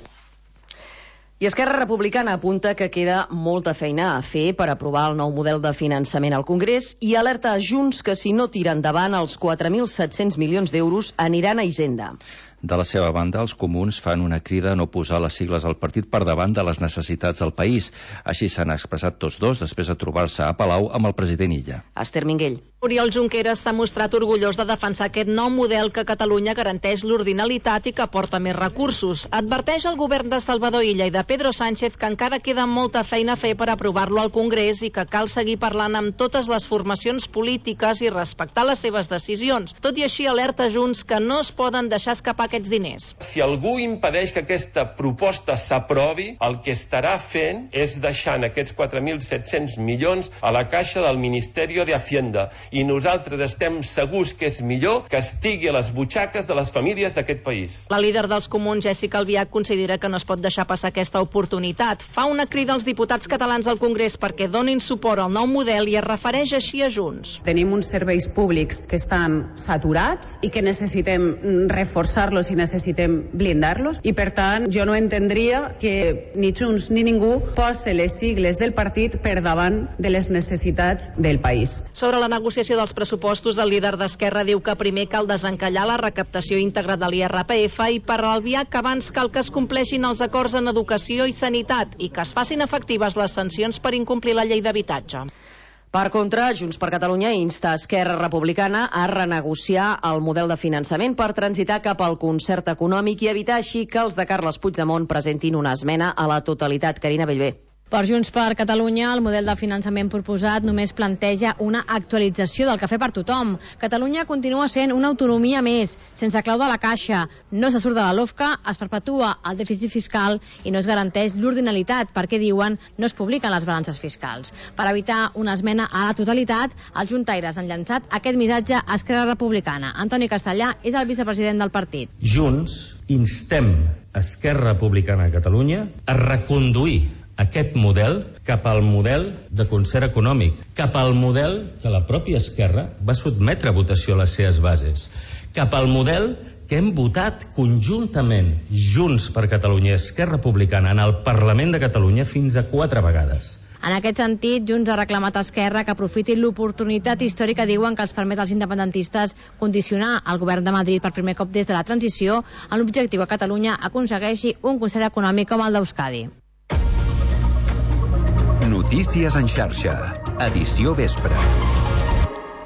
I Esquerra Republicana apunta que queda molta feina a fer per aprovar el nou model de finançament al Congrés i alerta a Junts que si no tira endavant els quatre mil set-cents milions d'euros aniran a Hisenda. De la seva banda, els comuns fan una crida a no posar les sigles al partit per davant de les necessitats del país. Així s'han expressat tots dos després de trobar-se a Palau amb el president Illa. Esther Minguell. Oriol Junqueras s'ha mostrat orgullós de defensar aquest nou model que a Catalunya garanteix l'ordinalitat i que aporta més recursos. Adverteix el govern de Salvador Illa i de Pedro Sánchez que encara queda molta feina a fer per aprovar-lo al Congrés i que cal seguir parlant amb totes les formacions polítiques i respectar les seves decisions. Tot i així, alerta Junts que no es poden deixar escapar aquests diners. Si algú impedeix que aquesta proposta s'aprovi, el que estarà fent és deixant aquests quatre mil set-cents milions a la caixa del Ministeri de Hacienda. I nosaltres estem segurs que és millor que estigui a les butxaques de les famílies d'aquest país. La líder dels comuns, Jessica Albiach, considera que no es pot deixar passar aquesta oportunitat. Fa una crida als diputats catalans al Congrés perquè donin suport al nou model i es refereix així a Junts. Tenim uns serveis públics que estan saturats i que necessitem reforçar-los i necessitem blindar-los i, per tant, jo no entendria que ni Junts ni ningú posi les sigles del partit per davant de les necessitats del país. Sobre la negociació dels pressupostos, el líder d'Esquerra diu que primer cal desencallar la recaptació íntegra de l'I R P F i per Albiach que abans cal que es compleixin els acords en educació i sanitat i que es facin efectives les sancions per incomplir la llei d'habitatge. Per contra, Junts per Catalunya insta Esquerra Republicana a renegociar el model de finançament per transitar cap al concert econòmic i evitar així que els de Carles Puigdemont presentin una esmena a la totalitat. Carina Bellver. Per Junts per Catalunya, el model de finançament proposat només planteja una actualització del cafè per tothom. Catalunya continua sent una autonomia més, sense clau de la caixa. No se surt de la LOFCA, es perpetua el dèficit fiscal i no es garanteix l'ordinalitat, perquè diuen no es publiquen les balances fiscals. Per evitar una esmena a la totalitat, els juntaires han llançat aquest missatge a Esquerra Republicana. Antoni Castellà és el vicepresident del partit. Junts instem Esquerra Republicana de Catalunya a reconduir aquest model cap al model de concert econòmic, cap al model que la pròpia Esquerra va sotmetre a votació a les seves bases, cap al model que hem votat conjuntament Junts per Catalunya i Esquerra Republicana en el Parlament de Catalunya fins a quatre vegades. En aquest sentit, Junts ha reclamat a Esquerra que aprofiti l'oportunitat històrica, diuen, que els permet als independentistes condicionar el govern de Madrid per primer cop des de la transició amb l'objectiu que Catalunya aconsegueixi un concert econòmic com el d'Euskadi. Notícies en xarxa, edició vespre.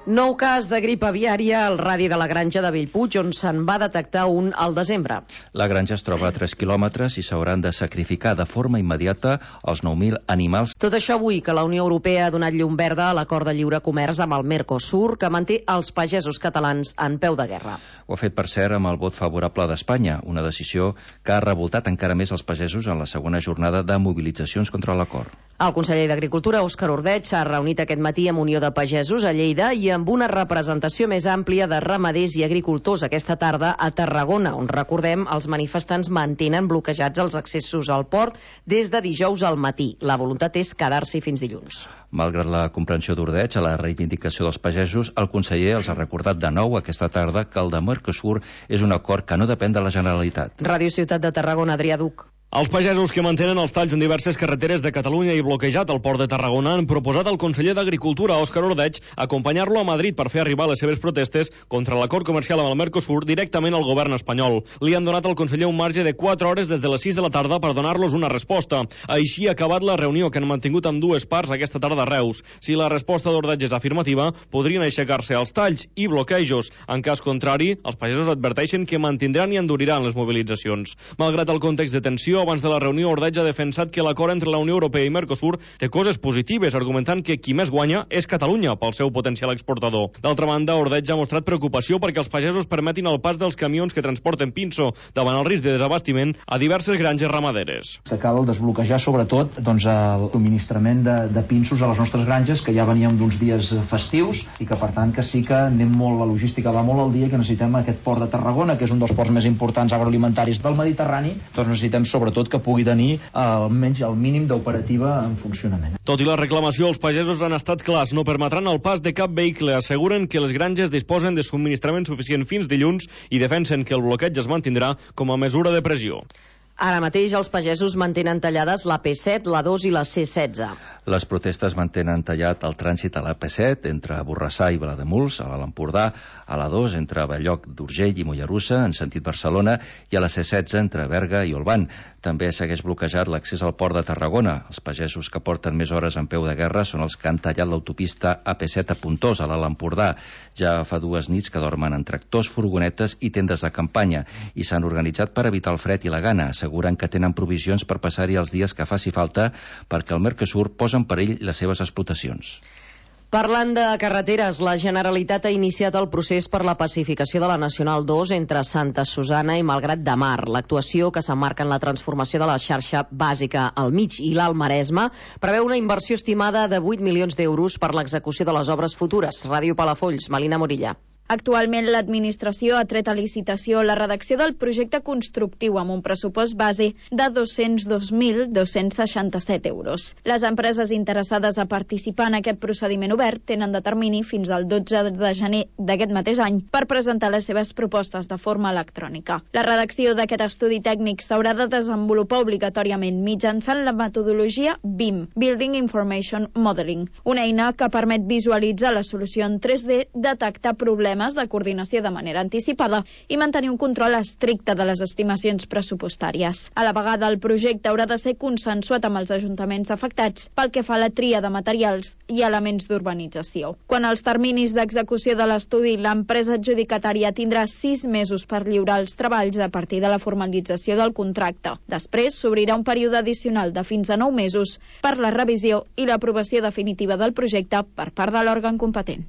Nou cas de grip aviària al radi de la granja de Bellpuig, on se'n va detectar un al desembre. La granja es troba a tres quilòmetres i s'hauran de sacrificar de forma immediata els nou mil animals. Tot això avui que la Unió Europea ha donat llum verda a l'acord de lliure comerç amb el Mercosur, que manté els pagesos catalans en peu de guerra. Ho ha fet, per cert, amb el vot favorable d'Espanya, una decisió que ha revoltat encara més els pagesos en la segona jornada de mobilitzacions contra l'acord. El conseller d'Agricultura, Òscar Ordeig, s'ha reunit aquest matí amb Unió de Pagesos a Lleida i amb una representació més àmplia de ramaders i agricultors aquesta tarda a Tarragona, on, recordem, els manifestants mantenen bloquejats els accessos al port des de dijous al matí. La voluntat és quedar-s'hi fins dilluns. Malgrat la comprensió d'Ordeig a la reivindicació dels pagesos, el conseller els ha recordat de nou aquesta tarda que el de Mercosur és un acord que no depèn de la Generalitat. Ràdio Ciutat de Tarragona, Adrià Duc. Els pagesos que mantenen els talls en diverses carreteres de Catalunya i bloquejat el port de Tarragona han proposat al conseller d'Agricultura, Òscar Ordeig, acompanyar-lo a Madrid per fer arribar les seves protestes contra l'acord comercial amb el Mercosur directament al govern espanyol. Li han donat al conseller un marge de quatre hores des de les sis de la tarda per donar-los una resposta. Així ha acabat la reunió que han mantingut amb dues parts aquesta tarda a Reus. Si la resposta d'Ordeig és afirmativa, podrien aixecar-se els talls i bloquejos. En cas contrari, els pagesos adverteixen que mantindran i enduriran les mobilitzacions. Malgrat el context de tensió, abans de la reunió, Ordeig ha defensat que l'acord entre la Unió Europea i Mercosur té coses positives, argumentant que qui més guanya és Catalunya pel seu potencial exportador. D'altra banda, Ordeig ha mostrat preocupació perquè els pagesos permetin el pas dels camions que transporten pinso davant el risc de desabastiment a diverses granges ramaderes. Que cal desbloquejar sobretot doncs, el subministrament de, de pinsos a les nostres granges, que ja veníem d'uns dies festius i que per tant que sí que anem molt, la logística va molt al dia, que necessitem aquest port de Tarragona, que és un dels ports més importants agroalimentaris del Mediterrani, doncs necessitem sobretot tot que pugui tenir almenys el mínim d'operativa en funcionament. Tot i la reclamació, els pagesos han estat clars, no permetran el pas de cap vehicle. Asseguren que les granges disposen de subministrament suficient fins dilluns i defensen que el bloqueig es mantindrà com a mesura de pressió. Ara mateix els pagesos mantenen tallades la P set, la dos i la C setze. Les protestes mantenen tallat el trànsit a la P set entre Borrassà i Vilademuls, a l'Empordà, a la dos entre Belloc d'Urgell i Mollerussa, en sentit Barcelona, i a la C setze entre Berga i Olvan. També segueix bloquejat l'accés al port de Tarragona. Els pagesos que porten més hores en peu de guerra són els que han tallat l'autopista A P set a Pontós, a l'Alt Empordà. Ja fa dues nits que dormen en tractors, furgonetes i tendes de campanya i s'han organitzat per evitar el fred i la gana. Asseguren que tenen provisions per passar-hi els dies que faci falta perquè el Mercosur posa en perill les seves explotacions. Parlant de carreteres, la Generalitat ha iniciat el procés per la pacificació de la Nacional dos entre Santa Susana i Malgrat de Mar. L'actuació, que s'emmarca en la transformació de la xarxa bàsica al mig i l'Alt Maresme, preveu una inversió estimada de vuit milions d'euros per l'execució de les obres futures. Ràdio Palafolls, Melina Morilla. Actualment, l'administració ha tret a licitació la redacció del projecte constructiu amb un pressupost base de dos-cents dos mil dos-cents seixanta-set euros. Les empreses interessades a participar en aquest procediment obert tenen de termini fins al dotze de gener d'aquest mateix any per presentar les seves propostes de forma electrònica. La redacció d'aquest estudi tècnic s'haurà de desenvolupar obligatòriament mitjançant la metodologia B I M, Building Information Modeling, una eina que permet visualitzar la solució en tres D, detectar problemes de coordinació de manera anticipada i mantenir un control estricte de les estimacions pressupostàries. A la vegada, el projecte haurà de ser consensuat amb els ajuntaments afectats pel que fa a la tria de materials i elements d'urbanització. Quan als terminis d'execució de l'estudi, l'empresa adjudicatària tindrà sis mesos per lliurar els treballs a partir de la formalització del contracte. Després s'obrirà un període addicional de fins a nou mesos per la revisió i l'aprovació definitiva del projecte per part de l'òrgan competent.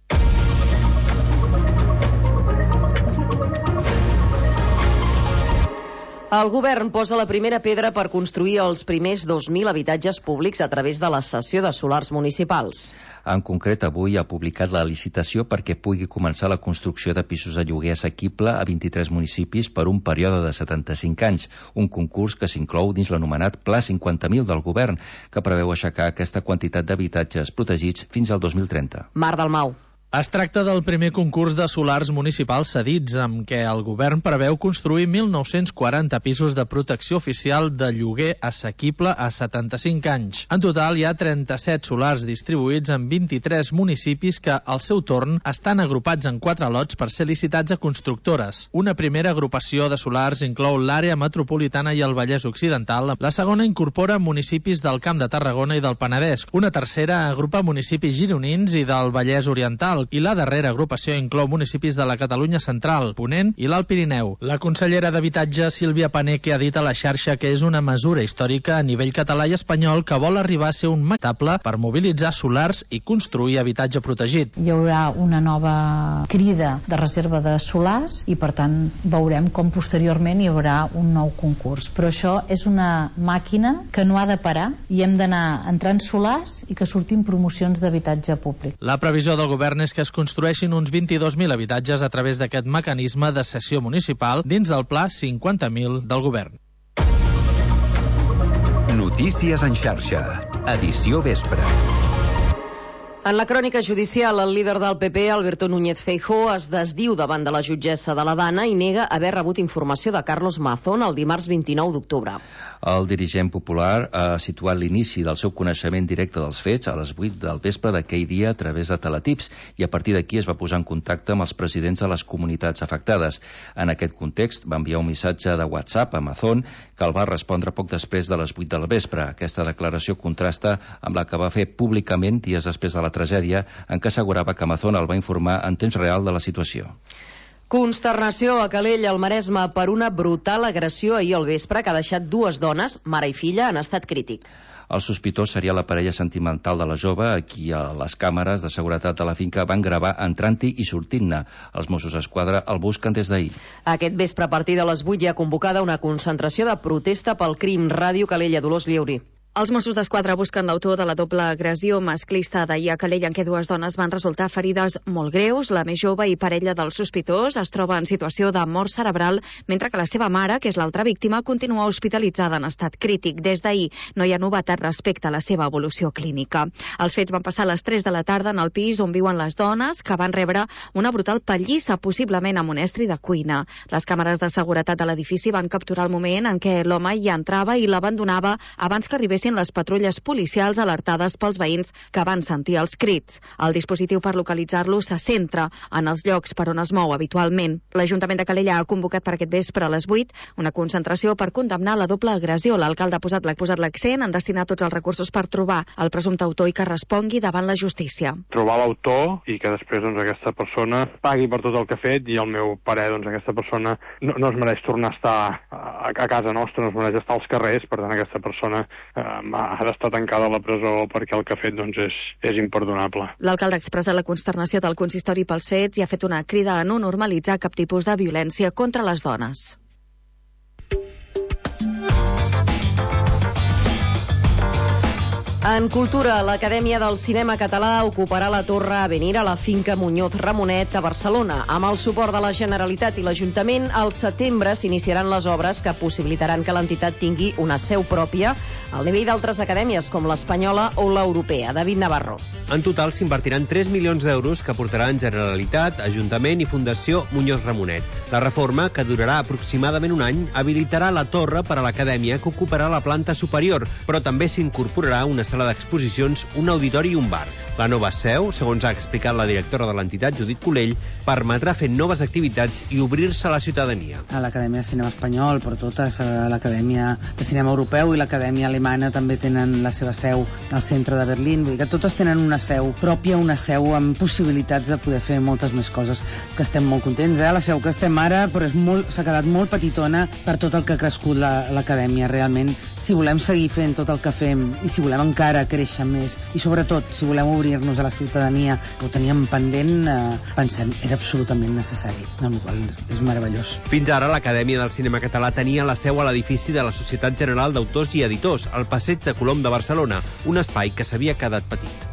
El govern posa la primera pedra per construir els primers dos mil habitatges públics a través de la cessió de solars municipals. En concret, avui ha publicat la licitació perquè pugui començar la construcció de pisos de lloguer assequible a vint-i-tres municipis per un període de setanta-cinc anys, un concurs que s'inclou dins l'anomenat Pla cinquanta mil del govern, que preveu aixecar aquesta quantitat d'habitatges protegits fins al dos mil trenta. Mar Dalmau. Es tracta del primer concurs de solars municipals cedits, amb què el govern preveu construir mil nou-cents quaranta pisos de protecció oficial de lloguer assequible a setanta-cinc anys. En total, hi ha trenta-set solars distribuïts en vint-i-tres municipis que, al seu torn, estan agrupats en quatre lots per ser licitats a constructores. Una primera agrupació de solars inclou l'àrea metropolitana i el Vallès Occidental. La segona incorpora municipis del Camp de Tarragona i del Penedès. Una tercera agrupa municipis gironins i del Vallès Oriental. Central i la darrera agrupació inclou municipis de la Catalunya Central, Ponent i l'Alt Pirineu. La consellera d'Habitatge, Sílvia Paneque, ha dit a la xarxa que és una mesura històrica a nivell català i espanyol que vol arribar a ser un metable per mobilitzar solars i construir habitatge protegit. Hi haurà una nova crida de reserva de solars i, per tant, veurem com posteriorment hi haurà un nou concurs. Però això és una màquina que no ha de parar i hem d'anar entrant solars i que surtin promocions d'habitatge públic. La previsió del govern és que es construeixin uns vint-i-dos mil habitatges a través d'aquest mecanisme de cessió municipal dins del pla cinquanta mil del govern. Notícies en xarxa, edició vespre. En la crònica judicial, el líder del P P, Alberto Núñez Feijóo, es desdiu davant de la jutgessa de la Dana i nega haver rebut informació de Carlos Mazón el dimarts vint-i-nou d'octubre. El dirigent popular ha situat l'inici del seu coneixement directe dels fets a les vuit del vespre d'aquell dia a través de teletips i a partir d'aquí es va posar en contacte amb els presidents de les comunitats afectades. En aquest context va enviar un missatge de WhatsApp a Mazón que el va respondre poc després de les vuit del vespre. Aquesta declaració contrasta amb la que va fer públicament dies després de la tragèdia, en què assegurava que Mazón el va informar en temps real de la situació. Consternació a Calella, al Maresme, per una brutal agressió ahir al vespre que ha deixat dues dones, mare i filla, en estat crític. El sospitós seria la parella sentimental de la jove, a qui a les càmeres de seguretat de la finca van gravar entrant-hi i sortint-ne. Els Mossos d'Esquadra el busquen des d'ahir. Aquest vespre, a partir de les vuit, hi ha convocada una concentració de protesta pel crim. Ràdio Calella, Dolors Lleuri. Els Mossos d'Esquadra busquen l'autor de la doble agressió masclista d'ahir a Calella, en què dues dones van resultar ferides molt greus. La més jove i parella del sospitós es troba en situació de mort cerebral, mentre que la seva mare, que és l'altra víctima, continua hospitalitzada en estat crític. Des d'ahir no hi ha novetat respecte a la seva evolució clínica. Els fets van passar a les tres de la tarda en el pis on viuen les dones, que van rebre una brutal pallissa, possiblement amb un estri de cuina. Les càmeres de seguretat de l'edifici van capturar el moment en què l'home hi entrava i l'abandonava abans que arribessin les patrulles policials alertades pels veïns que van sentir els crits. El dispositiu per localitzar-lo se centra en els llocs per on es mou habitualment. L'Ajuntament de Calella ha convocat per aquest vespre a les vuit una concentració per condemnar la doble agressió. L'alcalde ha posat posat l'accent en destinar tots els recursos per trobar el presumpte autor i que respongui davant la justícia. Trobar l'autor i que després doncs, aquesta persona pagui per tot el que ha fet i al meu parer doncs, aquesta persona no, no es mereix tornar a estar a, a casa nostra, no es mereix estar als carrers, per tant aquesta persona eh, ha d'estar tancada a la presó perquè el que ha fet doncs, és, és imperdonable. L'alcalde ha expressat la consternació del consistori pels fets i ha fet una crida a no normalitzar cap tipus de violència contra les dones. En cultura, l'Acadèmia del Cinema Català ocuparà la Torre Avenir a la finca Muñoz Ramonet a Barcelona. Amb el suport de la Generalitat i l'Ajuntament, al setembre s'iniciaran les obres que possibilitaran que l'entitat tingui una seu pròpia al nivell d'altres acadèmies com l'Espanyola o l'Europea. David Navarro. En total s'invertiran tres milions d'euros que aportaran Generalitat, Ajuntament i Fundació Muñoz Ramonet. La reforma, que durarà aproximadament un any, habilitarà la torre per a l'acadèmia que ocuparà la planta superior, però també s'incorporarà una sala d'exposicions, un auditori i un bar. La nova seu, segons ha explicat la directora de l'entitat, Judit Colell, permetrà fer noves activitats i obrir-se a la ciutadania. A l'Acadèmia de Cinema Espanyol, però totes, a l'Acadèmia de Cinema Europeu i l'Acadèmia Alemana també tenen la seva seu al centre de Berlín. Vull dir que totes tenen una seu pròpia, una seu amb possibilitats de poder fer moltes més coses, que estem molt contents. Eh? La seu que estem ara però és molt, s'ha quedat molt petitona per tot el que ha crescut l'Acadèmia. Realment, si volem seguir fent tot el que fem i si volem encara créixer més i sobretot si volem obrir-nos a la ciutadania, que ho teníem pendent, eh, pensem, era absolutament necessari, amb la qual és meravellós. Fins ara l'Acadèmia del Cinema Català tenia la seu a l'edifici de la Societat General d'Autors i Editors, al Passeig de Colom de Barcelona, un espai que s'havia quedat petit.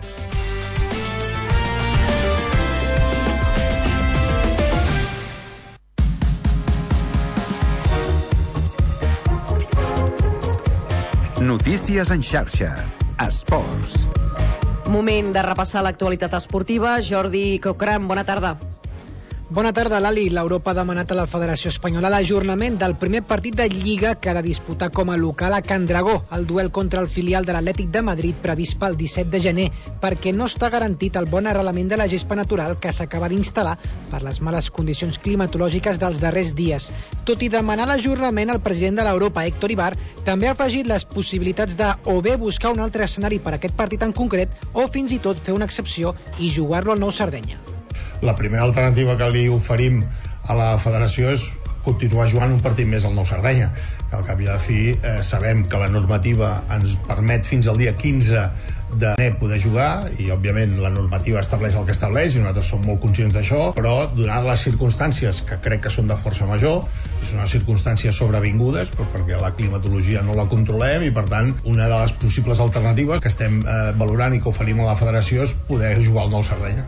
Notícies en xarxa. Esports. Moment de repassar l'actualitat esportiva. Jordi Cochran, bona tarda. Bona tarda, Lali. L'Europa ha demanat a la Federació Espanyola l'ajornament del primer partit de Lliga que ha de disputar com a local a Can Dragó, el duel contra el filial de l'Atlètic de Madrid previst pel disset de gener, perquè no està garantit el bon arrelament de la gespa natural que s'acaba d'instal·lar per les males condicions climatològiques dels darrers dies. Tot i demanar l'ajornament, el president de l'Europa, Héctor Ibar, també ha afegit les possibilitats de o bé buscar un altre escenari per a aquest partit en concret o fins i tot fer una excepció i jugar-lo al Nou Sardenya. La primera alternativa que li oferim a la federació és continuar jugant un partit més al Nou Sardenya. Al cap i a la fi eh, sabem que la normativa ens permet fins al dia quinze de gener poder jugar i òbviament la normativa estableix el que estableix i nosaltres som molt conscients d'això, però donat les circumstàncies que crec que són de força major, són unes circumstàncies sobrevingudes perquè la climatologia no la controlem i per tant una de les possibles alternatives que estem eh, valorant i que oferim a la federació és poder jugar al Nou Sardenya.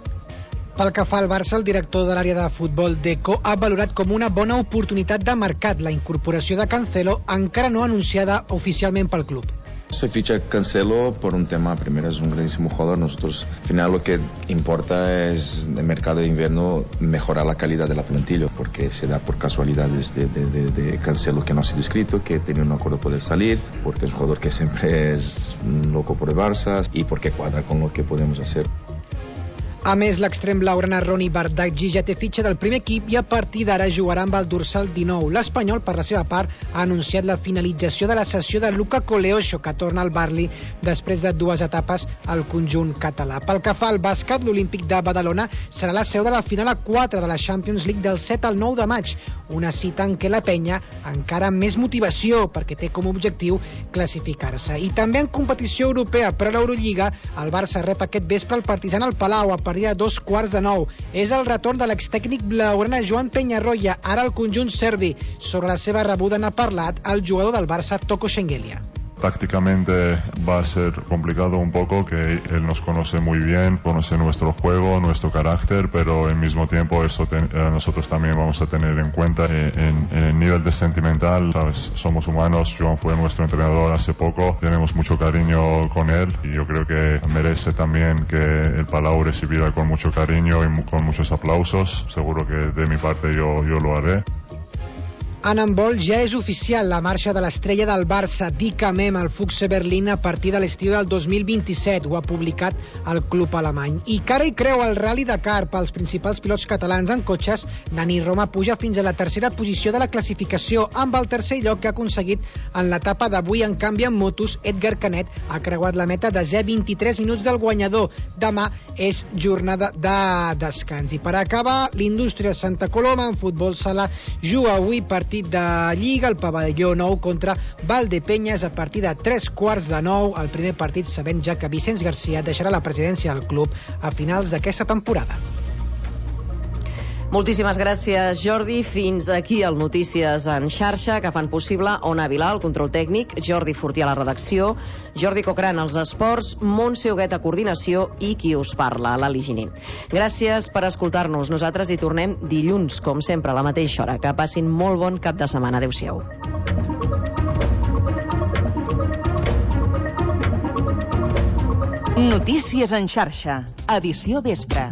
Pel que fa al Barça, el director de l'àrea de futbol Deco ha valorat com una bona oportunitat de mercat la incorporació de Cancelo, encara no anunciada oficialment pel club. Se ficha Cancelo por un tema, primero es un grandísimo jugador, nosotros al final lo que importa es el mercado de invierno mejorar la calidad de la plantilla, porque se da por casualidades de, de, de, de Cancelo que no ha sido inscrito, que tiene un acuerdo poder salir, porque es un jugador que siempre es loco por el Barça y porque cuadra con lo que podemos hacer. A més, l'extrem blaugrana Ronny Bardghji ja té fitxa del primer equip i a partir d'ara jugarà amb el dorsal dinou. L'Espanyol, per la seva part, ha anunciat la finalització de la cessió de Luca Coleocho, que torna al Barli després de dues etapes al conjunt català. Pel que fa al bàsquet, l'Olímpic de Badalona serà la seu de la final a quatre de la Champions League del set al nou de maig, una cita en què la penya encara amb més motivació perquè té com a objectiu classificar-se. I també en competició europea per a l'Eurolliga, el Barça rep aquest vespre el Partizan al Palau a partir de dos quarts de nou. És el retorn de l'extècnic blaugrana Joan Peñarroya, ara al conjunt serbi. Sobre la seva rebuda n'ha parlat el jugador del Barça, Toko Shengelia. Tácticamente va a ser complicado un poco, que él nos conoce muy bien, conoce nuestro juego, nuestro carácter, pero al mismo tiempo eso te, eh, nosotros también vamos a tener en cuenta eh, en, en el nivel de sentimental, ¿sabes? Somos humanos, Joan fue nuestro entrenador hace poco, tenemos mucho cariño con él y yo creo que merece también que el Palau recibiera con mucho cariño y con muchos aplausos, seguro que de mi parte yo, yo lo haré. En handbol ja és oficial la marxa de l'estrella del Barça, Dika Mem, al Füchse Berlín a partir de l'estiu del dos mil vint-i-set. Ho ha publicat el club alemany. I cara i creu al Rally Dakar pels principals pilots catalans en cotxes. Dani Roma puja fins a la tercera posició de la classificació amb el tercer lloc que ha aconseguit en l'etapa d'avui. En canvi, en motos, Edgar Canet ha creuat la meta de zero vint-i-tres minuts del guanyador. Demà és jornada de descans. I per acabar, l'Indústria Santa Coloma en futbol sala juga avui partit de Lliga al pavelló nou contra Valdepeñas a partir de tres quarts de nou. El primer partit sabent ja que Vicenç Garcia deixarà la presidència del club a finals d'aquesta temporada. Moltíssimes gràcies, Jordi. Fins aquí el Notícies en xarxa, que fan possible Ona Vilà, el control tècnic, Jordi Fortià a la redacció, Jordi Cocran als esports, Montse Huguet a coordinació i qui us parla, Lali Giner. Gràcies per escoltar-nos. Nosaltres hi tornem dilluns, com sempre, a la mateixa hora. Que passin molt bon cap de setmana. Adéu-siau. Notícies en xarxa, edició vespre.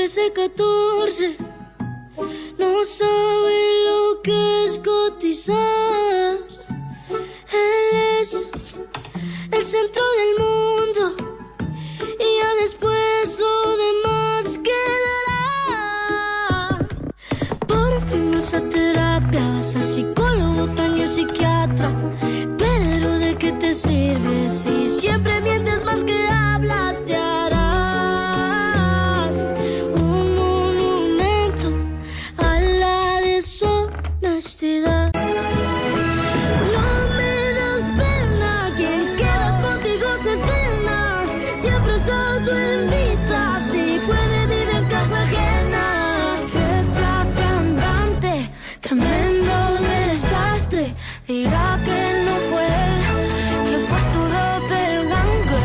trece, catorce. No sabe lo que es cotizar. Él es el centro del mundo y ya después lo demás quedará. Por fin vas a terapia, vas al psicólogo, también psiquiatra. Pero ¿de qué te sirve si siempre mientes más que hablas? Te harán un monumento a la deshonestidad. No me das pena, quien queda contigo se cena. Siempre se autoinvita, si puede vivir en casa ajena. Jefa cantante, tremendo desastre. Dirá que no fue él, que fue su doppelganger.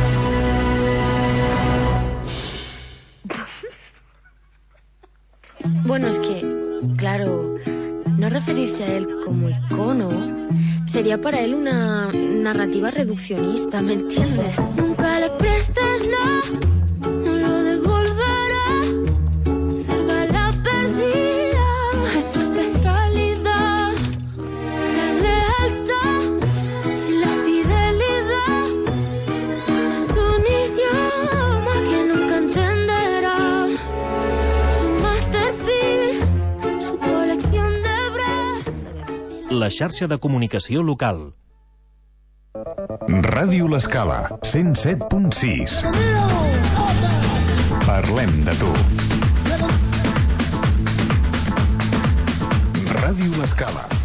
Bueno, es que, claro, no referirse a él como icono sería para él una narrativa reduccionista, ¿me entiendes? Nunca le prestes nada, no lo devolverá. Salva la perdida, es su especialidad. La lealtad y la fidelidad es un idioma que nunca entenderá. Su masterpiece, su colección de breves. La xarxa de comunicació local. Ràdio L'Escala, cent set punt sis. Parlem de tu. Ràdio L'Escala.